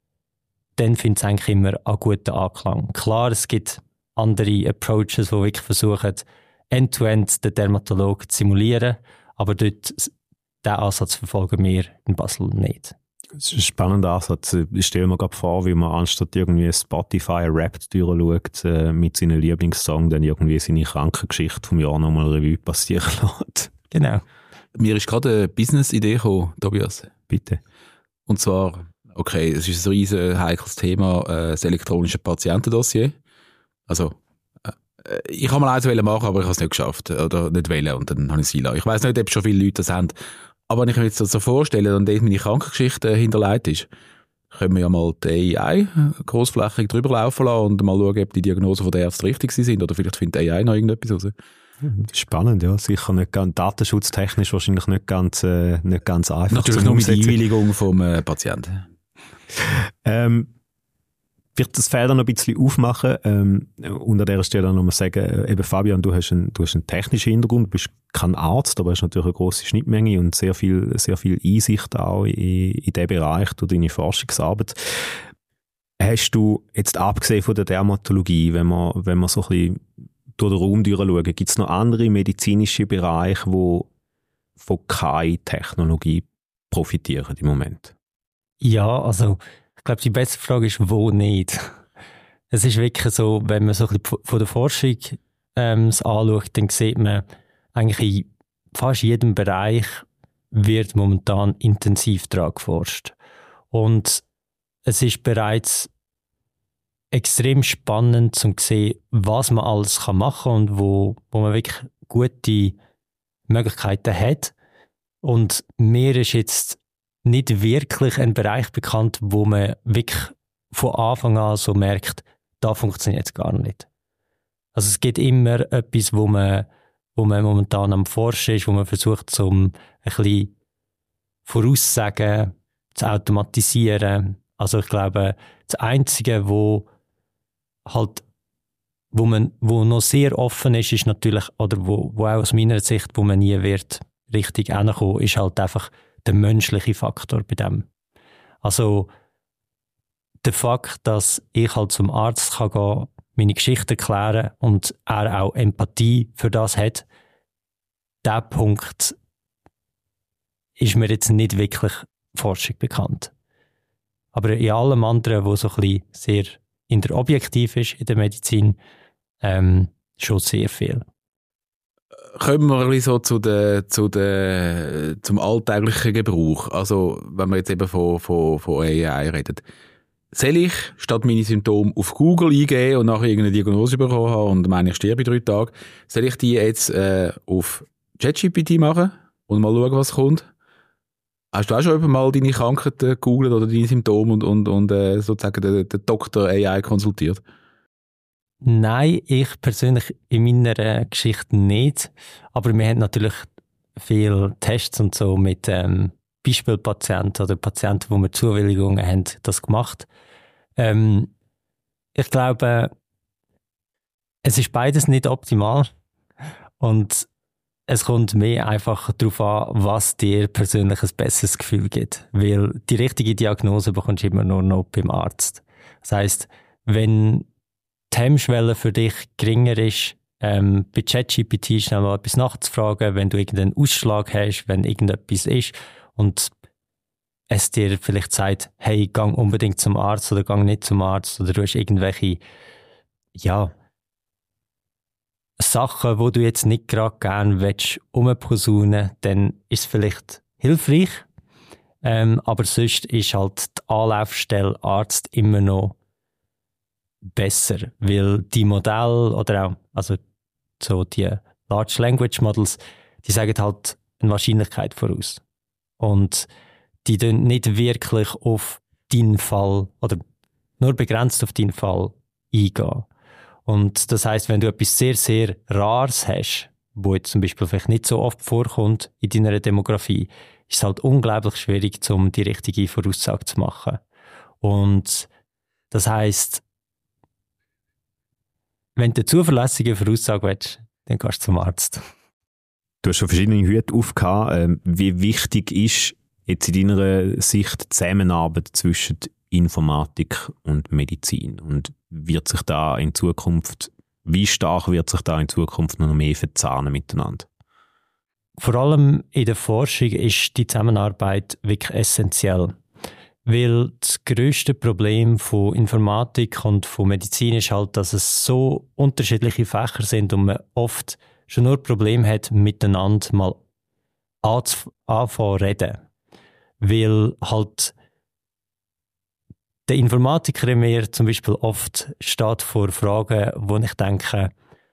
dann findet es eigentlich immer einen guten Anklang. Klar, es gibt andere Approaches, die wirklich versuchen, end-to-end den Dermatologen zu simulieren, aber dort, diesen Ansatz verfolgen wir in Basel nicht. Das ist ein spannender Ansatz. Ich stelle mir gerade vor, wie man anstatt irgendwie Spotify Rap durchschaut, äh, mit seinen Lieblingssong dann irgendwie seine Krankengeschichte vom Jahr nochmal Revue passieren lässt. Genau. Mir ist gerade eine Business-Idee gekommen, Tobias. Bitte. Und zwar, okay, es ist ein riesen heikles Thema, äh, das elektronische Patientendossier. Also, äh, ich kann mal eins machen, aber ich habe es nicht geschafft. Oder nicht wollen, und dann habe ich es einlassen. Ich weiss nicht, ob schon viele Leute das haben. Aber wenn ich mir jetzt so vorstelle, und dort meine Krankengeschichte hinterlegt ist, können wir ja mal die A I grossflächig drüber laufen lassen und mal schauen, ob die Diagnosen von der Ärzte richtig sind. Oder vielleicht findet A I noch irgendetwas raus. Das ist spannend, ja. Sicher nicht ganz, datenschutztechnisch wahrscheinlich nicht ganz, äh, nicht ganz einfach. Natürlich nur mit der Einwilligung vom äh, Patienten. Ähm, wird das Feld noch ein bisschen aufmachen. Ähm, und an dieser Stelle noch mal sagen, eben Fabian, du hast einen, du hast einen technischen Hintergrund, du bist kein Arzt, aber hast natürlich eine grosse Schnittmenge und sehr viel, sehr viel Einsicht auch in, in diesen Bereich durch deine Forschungsarbeit. Hast du jetzt abgesehen von der Dermatologie, wenn man, wenn man so ein bisschen durch den Raum durchschauen, gibt es noch andere medizinische Bereiche, die von K I-Technologie profitieren im Moment? Ja, also ich glaube, die beste Frage ist, wo nicht. Es ist wirklich so, wenn man so ein bisschen von der Forschung ähm, anschaut, dann sieht man, eigentlich in fast jedem Bereich wird momentan intensiv daran geforscht. Und es ist bereits extrem spannend zu sehen, was man alles machen kann und wo, wo man wirklich gute Möglichkeiten hat. Und mir ist jetzt nicht wirklich ein Bereich bekannt, wo man wirklich von Anfang an so merkt, da funktioniert es gar nicht. Also es gibt immer etwas, wo man, wo man momentan am Forschen ist, wo man versucht, so ein bisschen Voraussagen zu automatisieren. Also ich glaube, das Einzige, wo halt, wo man, wo noch sehr offen ist, ist natürlich, oder wo, wo auch aus meiner Sicht, wo man nie wird richtig hinkommen, ist halt einfach der menschliche Faktor bei dem. Also der Fakt, dass ich halt zum Arzt kann gehen, meine Geschichte erklären und er auch Empathie für das hat, der Punkt ist mir jetzt nicht wirklich Forschung bekannt. Aber in allem anderen, wo so ein bisschen sehr in der objektiv ist in der Medizin, ähm, schon sehr viel. Kommen wir ein bisschen so zu der, zu der, zum alltäglichen Gebrauch. Also, wenn wir jetzt eben von, von, von A I reden. Soll ich, statt meine Symptome auf Google eingeben und nachher irgendeine Diagnose bekommen haben und meine, ich sterbe in drei Tagen, soll ich die jetzt äh, auf ChatGPT machen und mal schauen, was kommt? Hast du auch schon mal deine Krankheit gegoogelt oder deine Symptome und, und, und äh, sozusagen den, den Doktor A I konsultiert? Nein, ich persönlich in meiner Geschichte nicht. Aber wir haben natürlich viele Tests und so mit ähm, Beispielpatienten oder Patienten, wo wir Zuwilligungen haben, das gemacht. Ähm, ich glaube, es ist beides nicht optimal. Und es kommt mehr einfach darauf an, was dir persönlich ein besseres Gefühl gibt. Weil die richtige Diagnose bekommst du immer nur noch beim Arzt. Das heisst, wenn die Hemmschwelle für dich geringer ist, ähm, bei ChatGPT schnell mal etwas nachzufragen, wenn du irgendeinen Ausschlag hast, wenn irgendetwas ist und es dir vielleicht sagt, hey, gang unbedingt zum Arzt oder gang nicht zum Arzt oder du hast irgendwelche, ja, Sachen, wo du jetzt nicht gerade gerne willst, umposaunen, dann ist es vielleicht hilfreich. Ähm, aber sonst ist halt die Anlaufstelle Arzt immer noch besser, weil die Modelle oder auch, also so die Large Language Models, die sagen halt eine Wahrscheinlichkeit voraus. Und die tun nicht wirklich auf deinen Fall oder nur begrenzt auf deinen Fall eingehen. Und das heisst, wenn du etwas sehr, sehr Rares hast, wo jetzt zum Beispiel vielleicht nicht so oft vorkommt in deiner Demografie, ist es halt unglaublich schwierig, um die richtige Voraussage zu machen. Und das heisst, wenn du eine zuverlässige Voraussage willst, dann gehst du zum Arzt. Du hast schon verschiedene Hüte aufgehauen. Wie wichtig ist jetzt in deiner Sicht die Zusammenarbeit zwischen Informatik und Medizin? Und wird sich da in Zukunft, wie stark wird sich da in Zukunft noch mehr verzahnen miteinander? Vor allem in der Forschung ist die Zusammenarbeit wirklich essentiell. Weil das grösste Problem von Informatik und von Medizin ist halt, dass es so unterschiedliche Fächer sind und man oft schon nur Probleme hat, miteinander mal anzufangen zu reden. Weil halt der Informatiker in mir zum Beispiel oft steht vor Fragen, wo ich denke,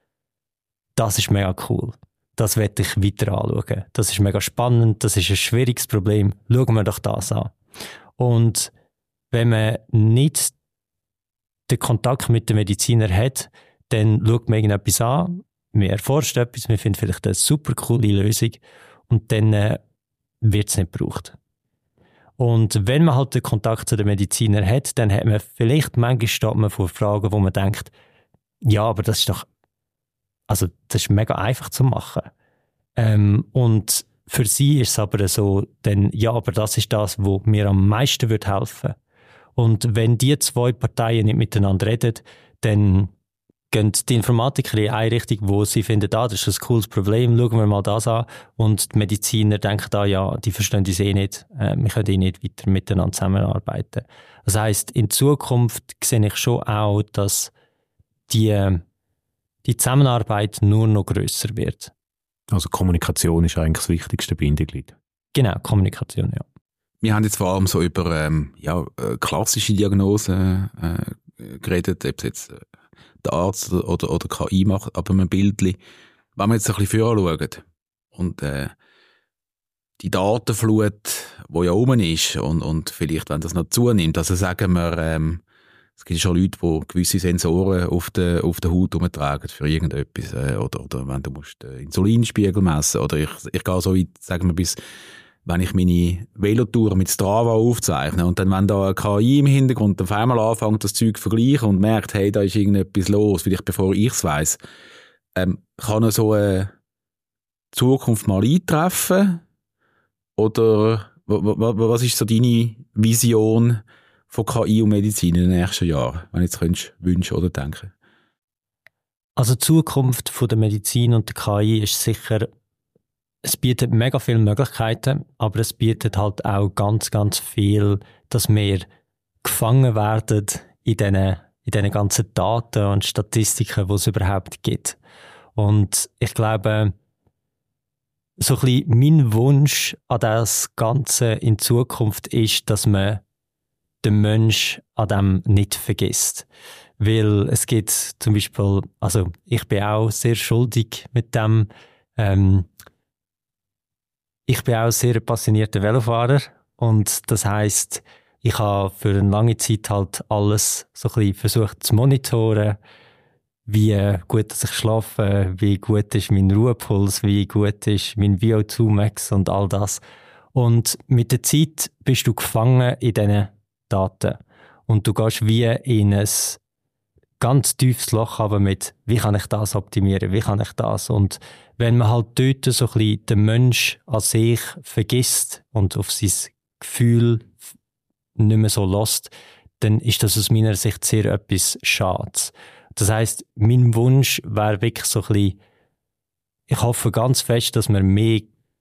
das ist mega cool. Das werde ich weiter anschauen. Das ist mega spannend, das ist ein schwieriges Problem. Schauen wir doch das an. Und wenn man nicht den Kontakt mit dem Mediziner hat, dann schaut man irgendetwas an, man erforscht etwas, man findet vielleicht eine super coole Lösung und dann äh, wird es nicht gebraucht. Und wenn man halt den Kontakt zu den Mediziner hat, dann hat man vielleicht, manchmal steht man vor Fragen, wo man denkt, ja, aber das ist doch, also das ist mega einfach zu machen. Ähm, und für sie ist es aber so, denn ja, aber das ist das, was mir am meisten wird helfen. Und wenn die zwei Parteien nicht miteinander reden, dann gehen die Informatiker in eine Richtung, wo sie finden, ah, das ist ein cooles Problem, schauen wir mal das an. Und die Mediziner denken, ah, ja, die verstehen uns eh nicht, äh, wir können eh nicht weiter miteinander zusammenarbeiten. Das heisst, in Zukunft sehe ich schon auch, dass die, die Zusammenarbeit nur noch grösser wird. Also Kommunikation ist eigentlich das wichtigste Bindeglied. Genau, Kommunikation, ja. Wir haben jetzt vor allem so über ähm, ja, klassische Diagnosen äh, geredet, ob es jetzt äh, der Arzt oder, oder, oder K I macht, aber mit Bildchen, wenn wir jetzt ein bisschen vorschauen und äh, die Datenflut, die ja oben ist und, und vielleicht, wenn das noch zunimmt, also sagen wir, ähm, es gibt schon Leute, die gewisse Sensoren auf der, auf der Haut umtragen für irgendetwas. Äh, oder, oder wenn du musst den Insulinspiegel messen. Oder ich, ich gehe so weit, sagen wir, bis, wenn ich meine Velotour mit Strava aufzeichne. Und dann, wenn da eine K I im Hintergrund auf einmal anfängt, das Zeug zu vergleichen und merkt, hey, da ist irgendetwas los, vielleicht bevor ich es weiss, ähm, kann er so eine Zukunft mal eintreffen? Oder was ist so deine Vision von K I und Medizin in den nächsten Jahren, wenn du jetzt könntest wünschen oder denken? Also die Zukunft von der Medizin und der K I ist sicher, es bietet mega viele Möglichkeiten, aber es bietet halt auch ganz, ganz viel, dass wir gefangen werden in diesen, in diesen ganzen Daten und Statistiken, die es überhaupt gibt. Und ich glaube, so ein bisschen mein Wunsch an das Ganze in Zukunft ist, dass man den Mensch an dem nicht vergisst. Weil es gibt zum Beispiel, also ich bin auch sehr schuldig mit dem, ähm, ich bin auch sehr passionierter Velofahrer und das heisst, ich habe für eine lange Zeit halt alles so ein bisschen versucht zu monitoren, wie gut dass ich schlafe, wie gut ist mein Ruhepuls, wie gut ist mein V O zwei Max und all das. Und mit der Zeit bist du gefangen in diesen Daten. Und du gehst wie in ein ganz tiefes Loch aber mit, wie kann ich das optimieren, wie kann ich das? Und wenn man halt dort so ein bisschen den Mensch an sich vergisst und auf sein Gefühl nicht mehr so lässt, dann ist das aus meiner Sicht sehr etwas Schades. Das heisst, mein Wunsch wäre wirklich so ein bisschen, ich hoffe ganz fest, dass wir mehr,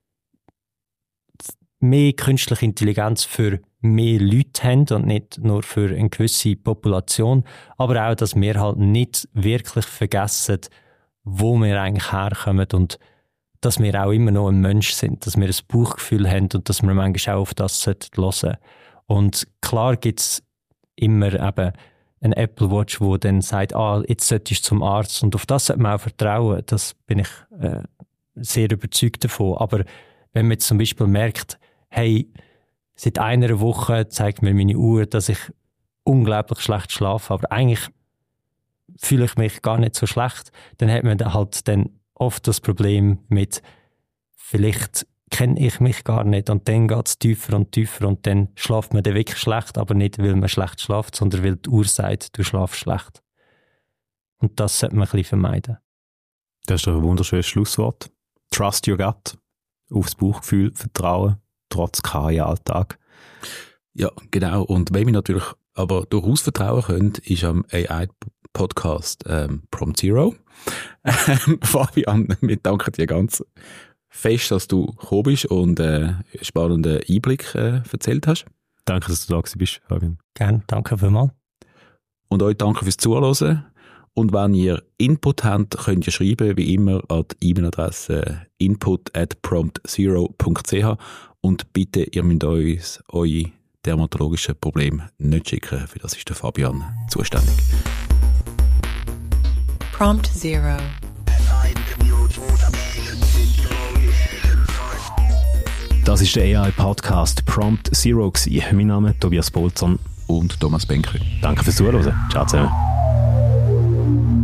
mehr künstliche Intelligenz für mehr Leute haben und nicht nur für eine gewisse Population, aber auch, dass wir halt nicht wirklich vergessen, wo wir eigentlich herkommen und dass wir auch immer noch ein Mensch sind, dass wir ein Bauchgefühl haben und dass wir manchmal auch auf das hören sollten. Und klar gibt es immer eben eine Apple Watch, die dann sagt, ah, jetzt solltest du zum Arzt und auf das sollte man auch vertrauen. Das bin ich äh, sehr überzeugt davon. Aber wenn man jetzt zum Beispiel merkt, hey, seit einer Woche zeigt mir meine Uhr, dass ich unglaublich schlecht schlafe, aber eigentlich fühle ich mich gar nicht so schlecht, dann hat man halt dann oft das Problem mit, vielleicht kenne ich mich gar nicht und dann geht es tiefer und tiefer und dann schlaft man dann wirklich schlecht, aber nicht, weil man schlecht schlaft, sondern weil die Uhr sagt, du schlafst schlecht. Und das sollte man ein bisschen vermeiden. Das ist doch ein wunderschönes Schlusswort. Trust your gut. Aufs Bauchgefühl vertrauen, trotz K I-Alltag. Ja, genau. Und wenn wir natürlich aber durchaus vertrauen können, ist am A I-Podcast ähm, Prompt Zero. Ähm, Fabian, wir danken dir ganz fest, dass du gekommen bist und äh, einen spannenden Einblick äh, erzählt hast. Danke, dass du da bist, Fabian. Gerne, danke vielmals. Und euch danke fürs Zuhören. Und wenn ihr Input habt, könnt ihr schreiben, wie immer, an die E-Mail-Adresse input at prompt zero punkt c h und bitte, ihr müsst uns eure dermatologischen Probleme nicht schicken, für das ist der Fabian zuständig. Prompt Zero. Das ist der A I-Podcast Prompt Zero gewesen. Mein Name ist Tobias Bolzon Und Thomas Benke. Danke fürs Zuhören. Ciao zusammen.